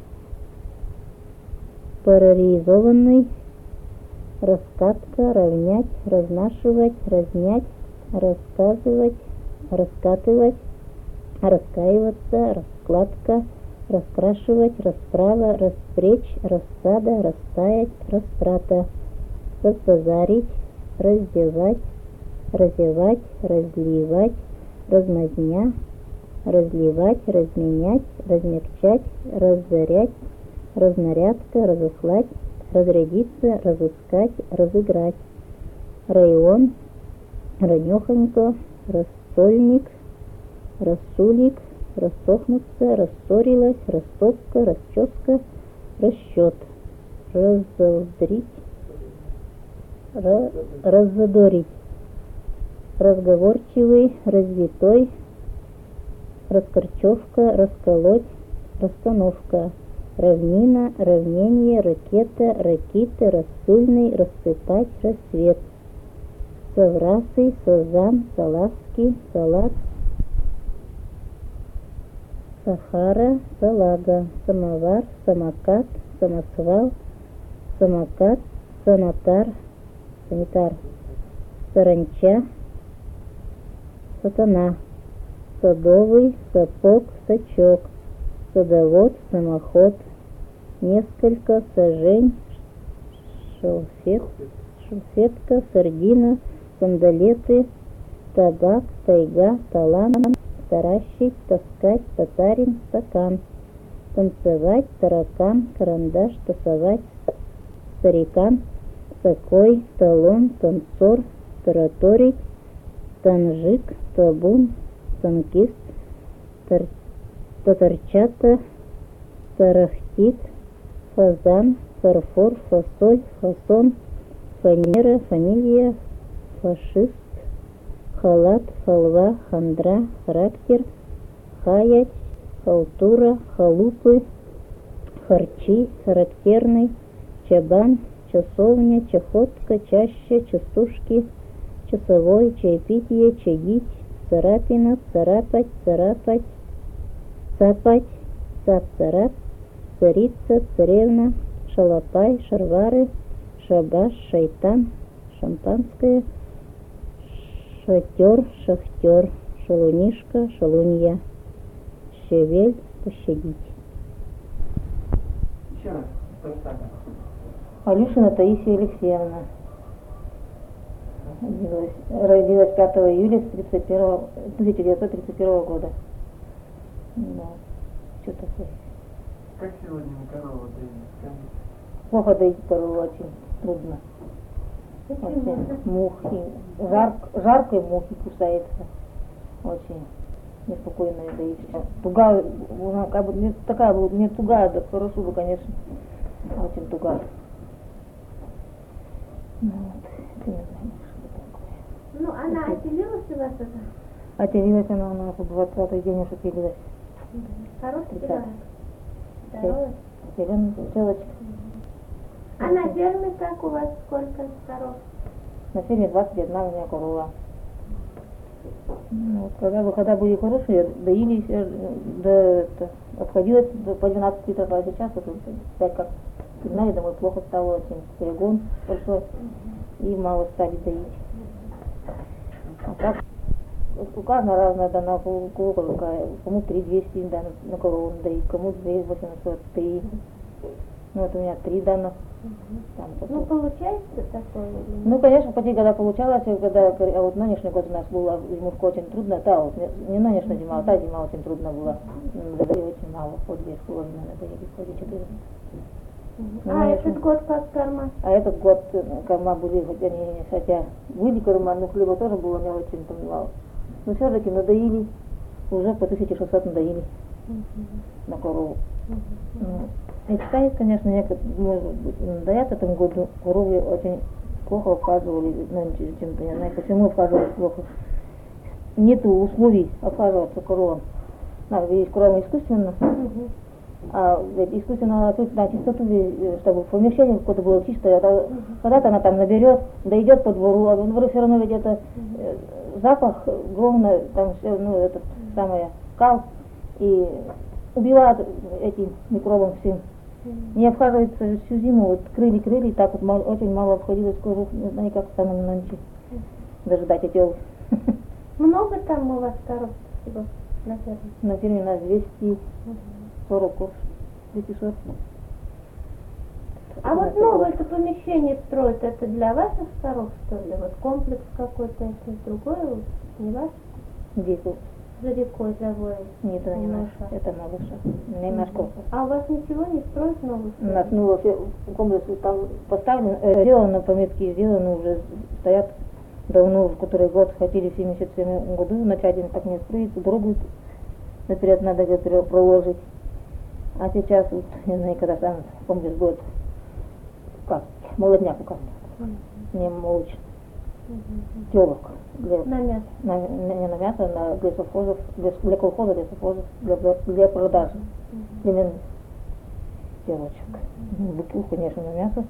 парализованный, раскатка, равнять, разнашивать, разнять, рассказывать, раскатывать, раскаиваться, раскладка, раскрашивать, расправа, распречь, рассада, растаять, растрата, разбазарить, раздевать, разевать, разливать, размазня, разливать, разменять, размягчать, разорять, разнарядка, разослать, разрядиться, разыскать, разыграть, район, ранехонько, рассольник, рассулик, рассохнуться, рассорилась, растопка, расческа, расчет, раззадрить, раззадорить, разговорчивый, развитой, раскорчевка, расколоть, расстановка, равнина, равнение, ракета, ракиты, рассыльный, рассыпать, рассвет, соврасый, сазан, салазки, салат, сахара, салага, самовар, самокат, самосвал, самокат, санитар, саранча, сатана, садовый, сапог, сачок, садовод, самоход, несколько, сажень, шалфетка, сардина, сандалеты, табак, тайга, талан, таращить, таскать, татарин, стакан, танцевать, таракан, карандаш, тасовать, старикан, сакой, талон, танцор, тараторить, танжик, табун, танкист, татарчата, тарахтит, фазан, фарфор, фасоль, фасон, фанера, фамилия, фашист, халат, халва, хандра, характер, хаять, халтура, халупы, харчи, характерный, чабан, часовня, чахотка, чаще, частушки, часовой, чаепитие, чадить, царапина, царапать, царапать, цапать, цап-царап, царица, царевна, шалопай, шарвары, шабаш, шайтан, шампанское, шатер, шахтер, шалунишка, шалунья, щавель, пощадить. Еще раз, Алюшина Таисия Алексеевна. Родилась 5 июля 1931 года. Да. Что такое? Как сегодня на корову доить? Плохо доить корову, очень трудно. Очень мухи. Жарко и мухи кусаются. Очень неспокойно доить. Тугая, она как бы не такая вот, не тугая, да хорошо бы, конечно. Очень тугая. Ну вот, ты не знаешь, что такое. Ну, она отелилась у вас это? Отелилась она у нас в 20-й день уже отелилась. Хороший 30. человек. Здоровый. Зеленый целочек. А на ферме как у вас? Сколько коров? На ферме 21 у меня корова. Ну, вот, когда были хорошие, доились, обходилось по 12 литров, а сейчас вот, 5 как пригнали домой, плохо стало, очень перегон большой, и мало стали доить. А так, у каждого разная дана кому 3200 да, на корову доить, кому 2803. Ну вот у меня 3 дана. Там, Ну, получается такое? ну, конечно, почти когда получалось, когда, а вот нынешний год у нас было, зимушка очень трудно, та вот, не нынешняя зима, а та зима очень трудно была. Додали очень мало, по 2,5 надоели, по 4. А этот год как корма? А этот год корма были, хотя были корма, но хлеба тоже было не очень там мало. Но все-таки надоили, уже по 1600 надоили на корову. И считаю, конечно, некоторые, да я в этом году коровы очень плохо ухаживали, чем-то, я знаю, почему ухаживали плохо. Нету условий ухаживаться коровам. Надо есть коровам искусственно, а ведь искусственно на чистоту, чтобы помещение какое-то было чистое, когда-то она там наберет, дойдет по двору, а во двору все равно ведь это запах, главное, там все, ну, этот самое, кал, и убивают этим микробом всем. Не обхаживается всю зиму, вот крыли, и так вот очень мало обходилось кожух, не знаю, как там на ночи дожидать этел. Много там у вас коров всего на ферме? На ферме у нас 240 ков, 240. А вот новое это помещение строят, это для ваших коров, что ли? Вот комплекс какой-то, это другое, вот, не ваш? Где тут? За рекой завоем. Нет, это не наш, это малыша, не наш колхоз. А у вас ничего не строят новых? У нас, ну, комплекс там поставлен, сделано, пометки сделаны, уже стоят давно, в который год хотели в 77 году начать, так не строится, дорогу наперед надо где-то проложить. А сейчас, вот, не знаю, когда сам комплекс будет, как, молодняк у кого-то, не молочный. Телок На мясо. не на мясо, для совхозов, для колхоза, для совхозов, для продажи, именно телочек. Бутылку, конечно, на мясо.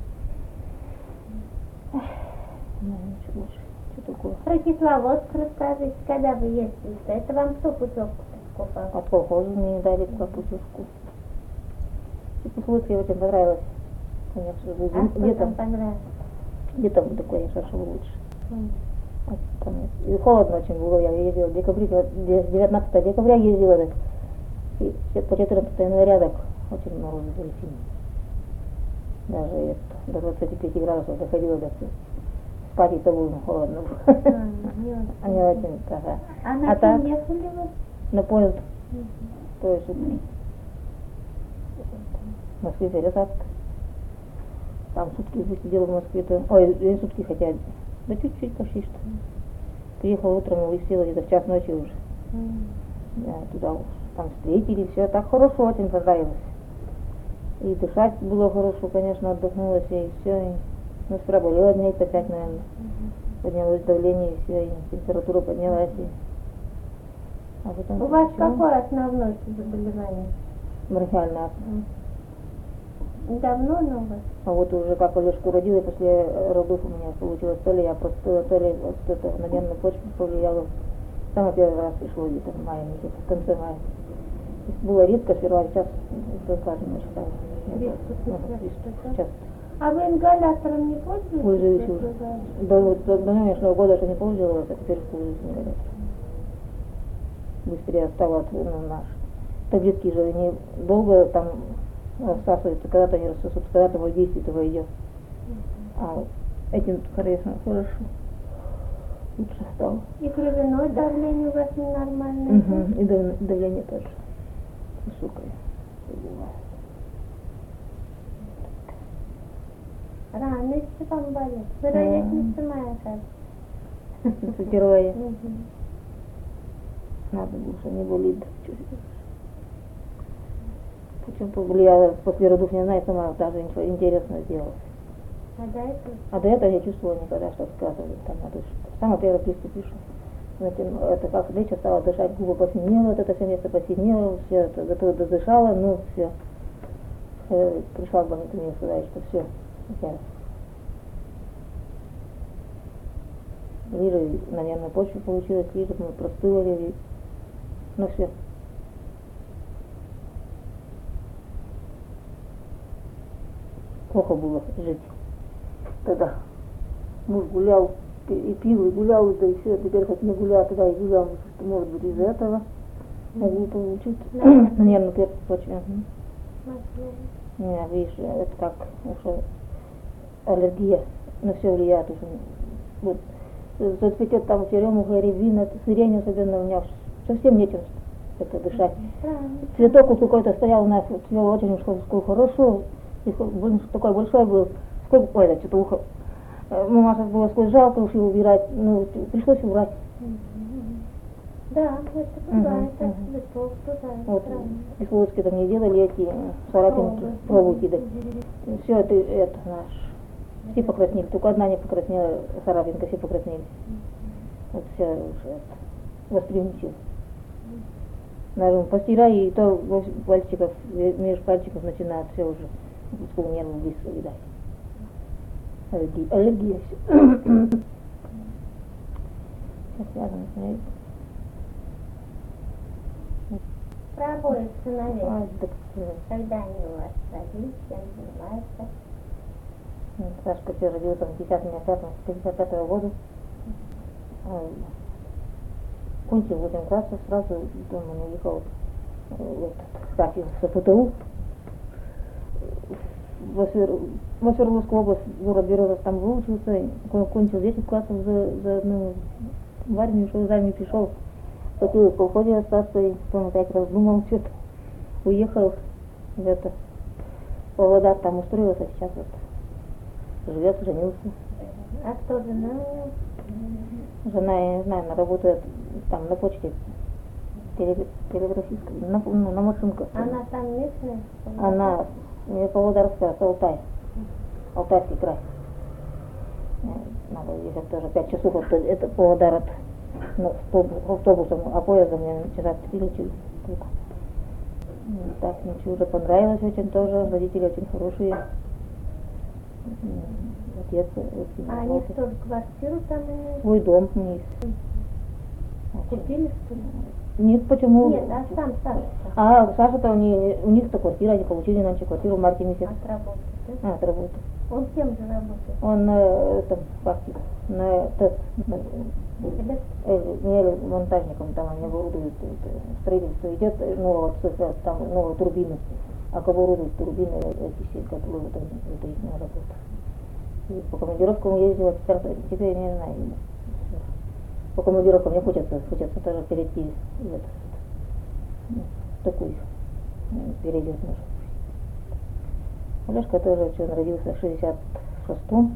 Ничего больше. Что такое? Про Кисловодск расскажите, когда вы ездили? Это вам кто путевку покупал? От колхоза мне дали по путевку. Кисловодск мне очень понравилось. Конечно, А что летом. там понравилось? Летом такое, конечно, лучше. Там, и холодно очень было, я ездила в декабре, 19 декабря ездила, да, и по 14 января так очень морозы были сильные. Даже это, до 25 градусов доходило, да, спать и то было холодно. Они очень, ага. А на так, чем ехали вы? на поезд, то есть в Москве пересадка. Там сутки сидела в Москве, ой, не сутки хотя, да чуть-чуть почти что. Приехала утром и села где-то в час ночи уже. Да, туда там встретили, все так хорошо, очень понравилось. И дышать было хорошо, конечно, отдохнулась я, и все. И, ну, проболела дней по 5, наверное. Поднялось давление, и все, и температура поднялась. И... А потом У вас ничего. какое основное заболевание? Бронхиальная астма. Давно на вас? А вот уже как Олежку родила, после родов у меня получилось, то ли я простыла, то ли вот это на нервную почву повлияло. Самый первый раз пришло где-то в мае, где-то в конце мая. Было редко сперва, сейчас каждый считаю. Сейчас А вы ингалятором не пользуетесь? пользуюсь если уже. вы- До нынешнего года еще не пользовалась, а теперь пользуюсь ингалятором. Быстрее стало наш. Таблетки же не долго там рассасывается, когда-то не рассасывается, когда-то воздействие войдет. А этим, конечно, хорошо. Лучше стало. И кровяное давление у вас ненормальное? И давление тоже высокое. Рано еще вам болит. Вы ровесница моя, кажется. Это герои. Надо больше не болит. Почему повлияло после родов, не знаю, сама даже ничего интересного сделала. А до этого я чувствовала никогда, что сказывали там на душе. Самый первый приступ пришел. Это как лечь, стала дышать, губы посинела, вот это все место посинело, все это зато дышала, ну все. Пришла в больницу, мне сказали, что все. Лиже на нервной почве получилось, лиже мы простыли, ну все. Плохо было жить. Тогда муж гулял и пил, и гулял, да и все, теперь хоть не гулял, тогда и гулял, что может быть из-за этого могу получить на нервную почву. Не, видишь, это как уже аллергия, на все влияет уже. Вот, зацветет там черемуха, рябина, сирень особенно у меня совсем нечем это дышать. Цветок вот какой-то стоял у нас, цвел очень хорошо, и такой большой был. Сколько, ой, это что-то ухо. Мамаша было сколько жалко уж его убирать, ну, пришлось убрать. Да, это бывает, так цветок, бывает. Вот, кисловодские там не делали эти царапинки, проволоки, да. Все это наш. Все покраснели, только одна не покраснела, царапинка, все покраснели. Вот все уже это восприимчиво. Даже постирай, и то пальчиков, между пальчиков начинает все уже, сколько нервов близко, видать. Аллергия все. Все связано с ней. Про обоих сыновей. Так, Когда они у вас родились, чем занимаются? Сашка все родился в 55 году. Кончил 8 классов, сразу дома он уехал в ФТУ. В Свердловскую область, город Березов, там выучился, кончил 10 классов за одну в армию, ушел из армии, пришел, хотел в колхозе остаться, и потом опять раздумал, что-то уехал в это Павлодар, там устроился, сейчас вот живет, женился. А кто жена? Жена, я не знаю, она работает там на почте телеграфистка, на машинках. Она там местная? Она не Павлодарская, с Алтай. Алтайский край. Надо ехать тоже 5 часов, это Павлодар от автобусом, а поездом мне часа 4 только. Так, ничего, уже понравилось очень тоже, родители очень хорошие. Отец очень А они что, квартиру там имеют? свой дом у них. Купили, что ли? Нет, почему? Нет, а сам Саша. А Саша-то у них-то квартира, они получили нынче квартиру в марте месяце. От работы, да? От работы. Он кем же работает? Он монтажником, там они оборудуют, строительство идет, нового цеха, там новые турбины, а оборудуют турбины эти все, которые это их работа. И по командировкам ездила, теперь не знаю. По командировкам мне хочется тоже перейти в такую перейдет может. Олежка тоже, что он родился в 66-м.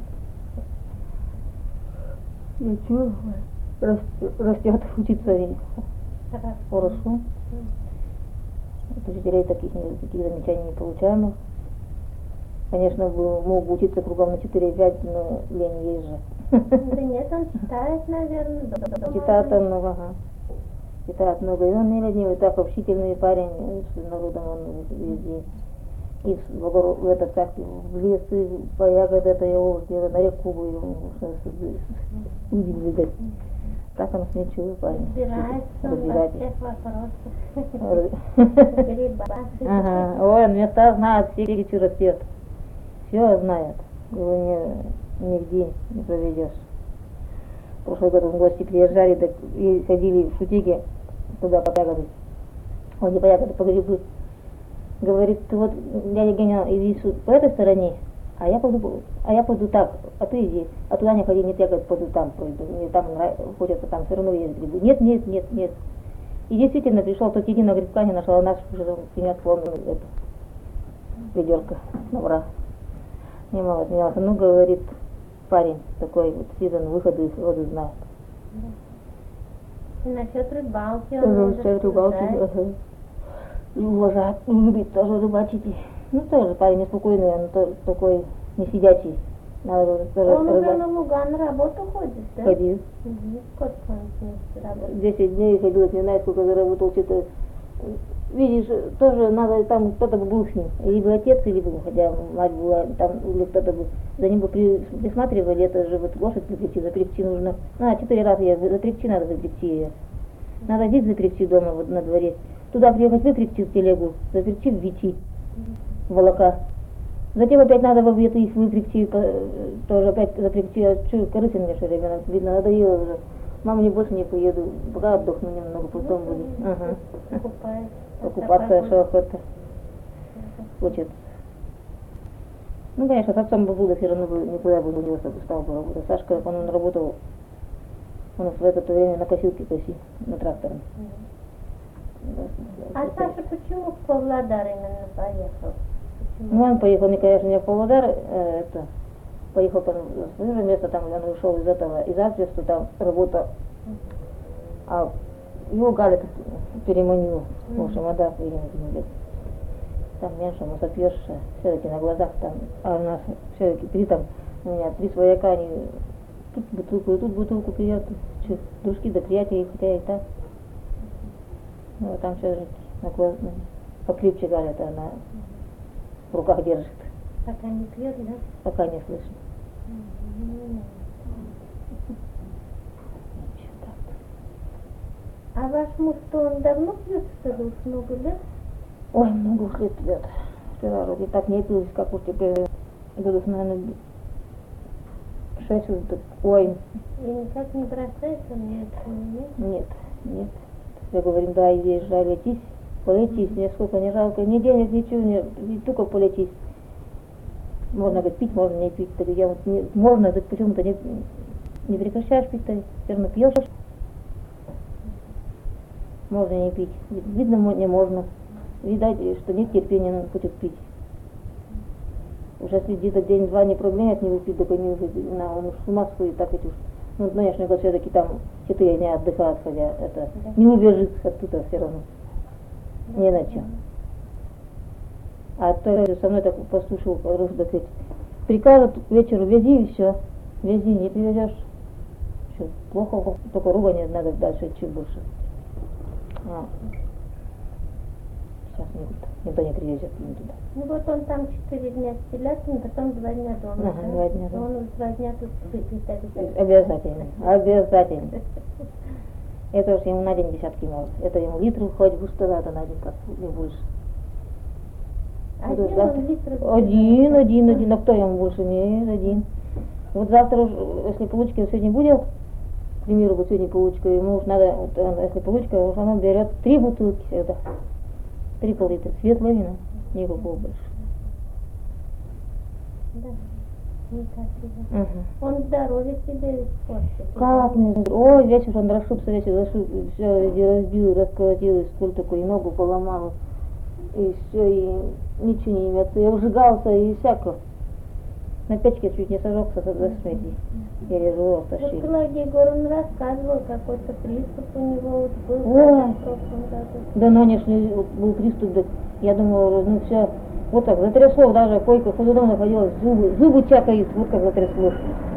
Ничего, растет, учится и хорошо. От учителей таких замечаний не получаем. Конечно, мог бы учиться кругом на 4-5, но лень есть же. Да нет, он читает, наверное. Читает он много, ага. Читает много. И он не ленивый, так общительный парень, с народом он везде. И в этот как в лес, и по ягоды это его дело, на реку бы его увидеть. Так он с ничего парень. Разбирается во всех вопросах. Гриба. Ага. Ой, он места знает, все где растет. Все знает. Его нигде не проведешь. Прошлый год в гости приезжали, так и ходили в шутиге туда по ягоды. Ой, не по ягоды, по грибы. Говорит, ты вот, дядя Геня, иди по этой стороне, а я пойду так, а ты иди. А туда не ходи, нет, я, говорит, пойду там пройду. Мне там хочется там все равно есть грибы. Нет. И действительно пришел тот единого грибка, не нашел, а наш уже принес полную эту ведерко добра. Немало отменялся. Ну, говорит, парень такой вот сизан, выходы из воды знает. И насчет рыбалки он Тоже может насчет рыбалки, сказать. ага. И уважает, и любит тоже рыбачить. Ну, тоже парень неспокойный, он тоже такой не сидячий. Надо тоже Он уже рыбачить. на Луган на работу ходит, да? Ходил. Сколько он вместе работает? 10 дней ходил, не знаю, сколько заработал, что-то. Видишь, тоже надо, там кто-то был с ним, либо отец, либо, хотя мать была, там, или кто-то был, за ним бы присматривали, это же вот лошадь запрягти нужно. 4 раза запрягти надо ее. Надо здесь запрягти дома, вот на дворе. Туда приехать, выпрягти в телегу, запрягти в вити, волока. Затем опять надо в обед их выпрягти, тоже опять запрягти, а что, корыся мне, что ли, видно, надоело уже. Мама, не больше не поеду, пока отдохну немного, потом будет. Ага. Покупаться, что охота. Хочет. Ну, конечно, с отцом бы было, все равно бы никуда бы не делся, стал бы работать. Сашка, он работал, он в это время на косилке косил, на тракторе. А Саша почему в Павлодар именно поехал? Ну, он поехал, не, конечно, не в Павлодар, поехал там в свое же место, там он ушел из этого, из Асбеста, там работал. А его Галя переманила, в общем, вода переманила. Там меньше, но сопьешь, все-таки на глазах там, а у нас все-таки 3 там, у меня 3 свояка, они тут бутылку, и тут бутылку пьют, дружки до приятелей, хотя и так. Ну, там все-таки на глаз, покрепче Галя-то она в руках держит. Пока не пьет, да? Пока не слышно. А ваш муж, что он давно пьет, что ли, уж много лет? Ой, много уж лет пьет. Вчера вроде так не пил, как уж теперь годов, наверное, 6 уже. Ой, И никак не бросается, нет? нет. Я говорю, да, езжай, летись, полетись, мне сколько не жалко, ни денег, ничего, не только полетись. Можно, говорит, пить, можно не пить. Так я вот можно, так почему-то не прекращаешь пить, ты все равно пьешь. Можно не пить. Видно, не можно. Видать, что нет терпения, надо хочет пить. Уже если где-то день-два не променять, не выпить, так не выпить. Он уж с ума сходит, так ведь уж. Ну, конечно, все-таки там 4 дня отдыхают, хотя это не убежит оттуда все равно. Не на чем. А то со мной так послушал, так сказать, прикажут к вечеру вези и все. Вези, не привезешь. Что, плохо, только ругань надо дальше, чуть больше. Сейчас никто не привезет туда. Ну вот он там 4 дня в Телятине, потом 2 дня дома. Ага, да? 2 дня, да. Он уж 2 дня тут выпьет Обязательно. Это уж ему на день десятки мало. Это ему литр хоть бы что надо на день, как не больше. Один он литр Один, а кто ему больше? Нет, один. Вот завтра уж, если получки сегодня будет, к примеру, вот сегодня получка, ему уж надо, вот, если получка, уж он берет 3 бутылки всегда. 3 пол-литра. Светлое вино, никакого больше. Да, никак. Он здоровье себе испортит. Как не знаю. Ой, вечер он расшибся, все разбил, расколотил, и стул такой, и ногу поломал. И все, и ничего не имеется. Я ужигался и всяко. На печке чуть не сожегся со смерти. Еле живого Вот тащили. Клавдий Егоровна рассказывал, какой-то приступ у него вот был Ой. в прошлом году. Да нынешний был приступ, да, я думала, ну все, вот так затрясло, даже койка ходуном находилась, зубы чакают, вот как затрясло.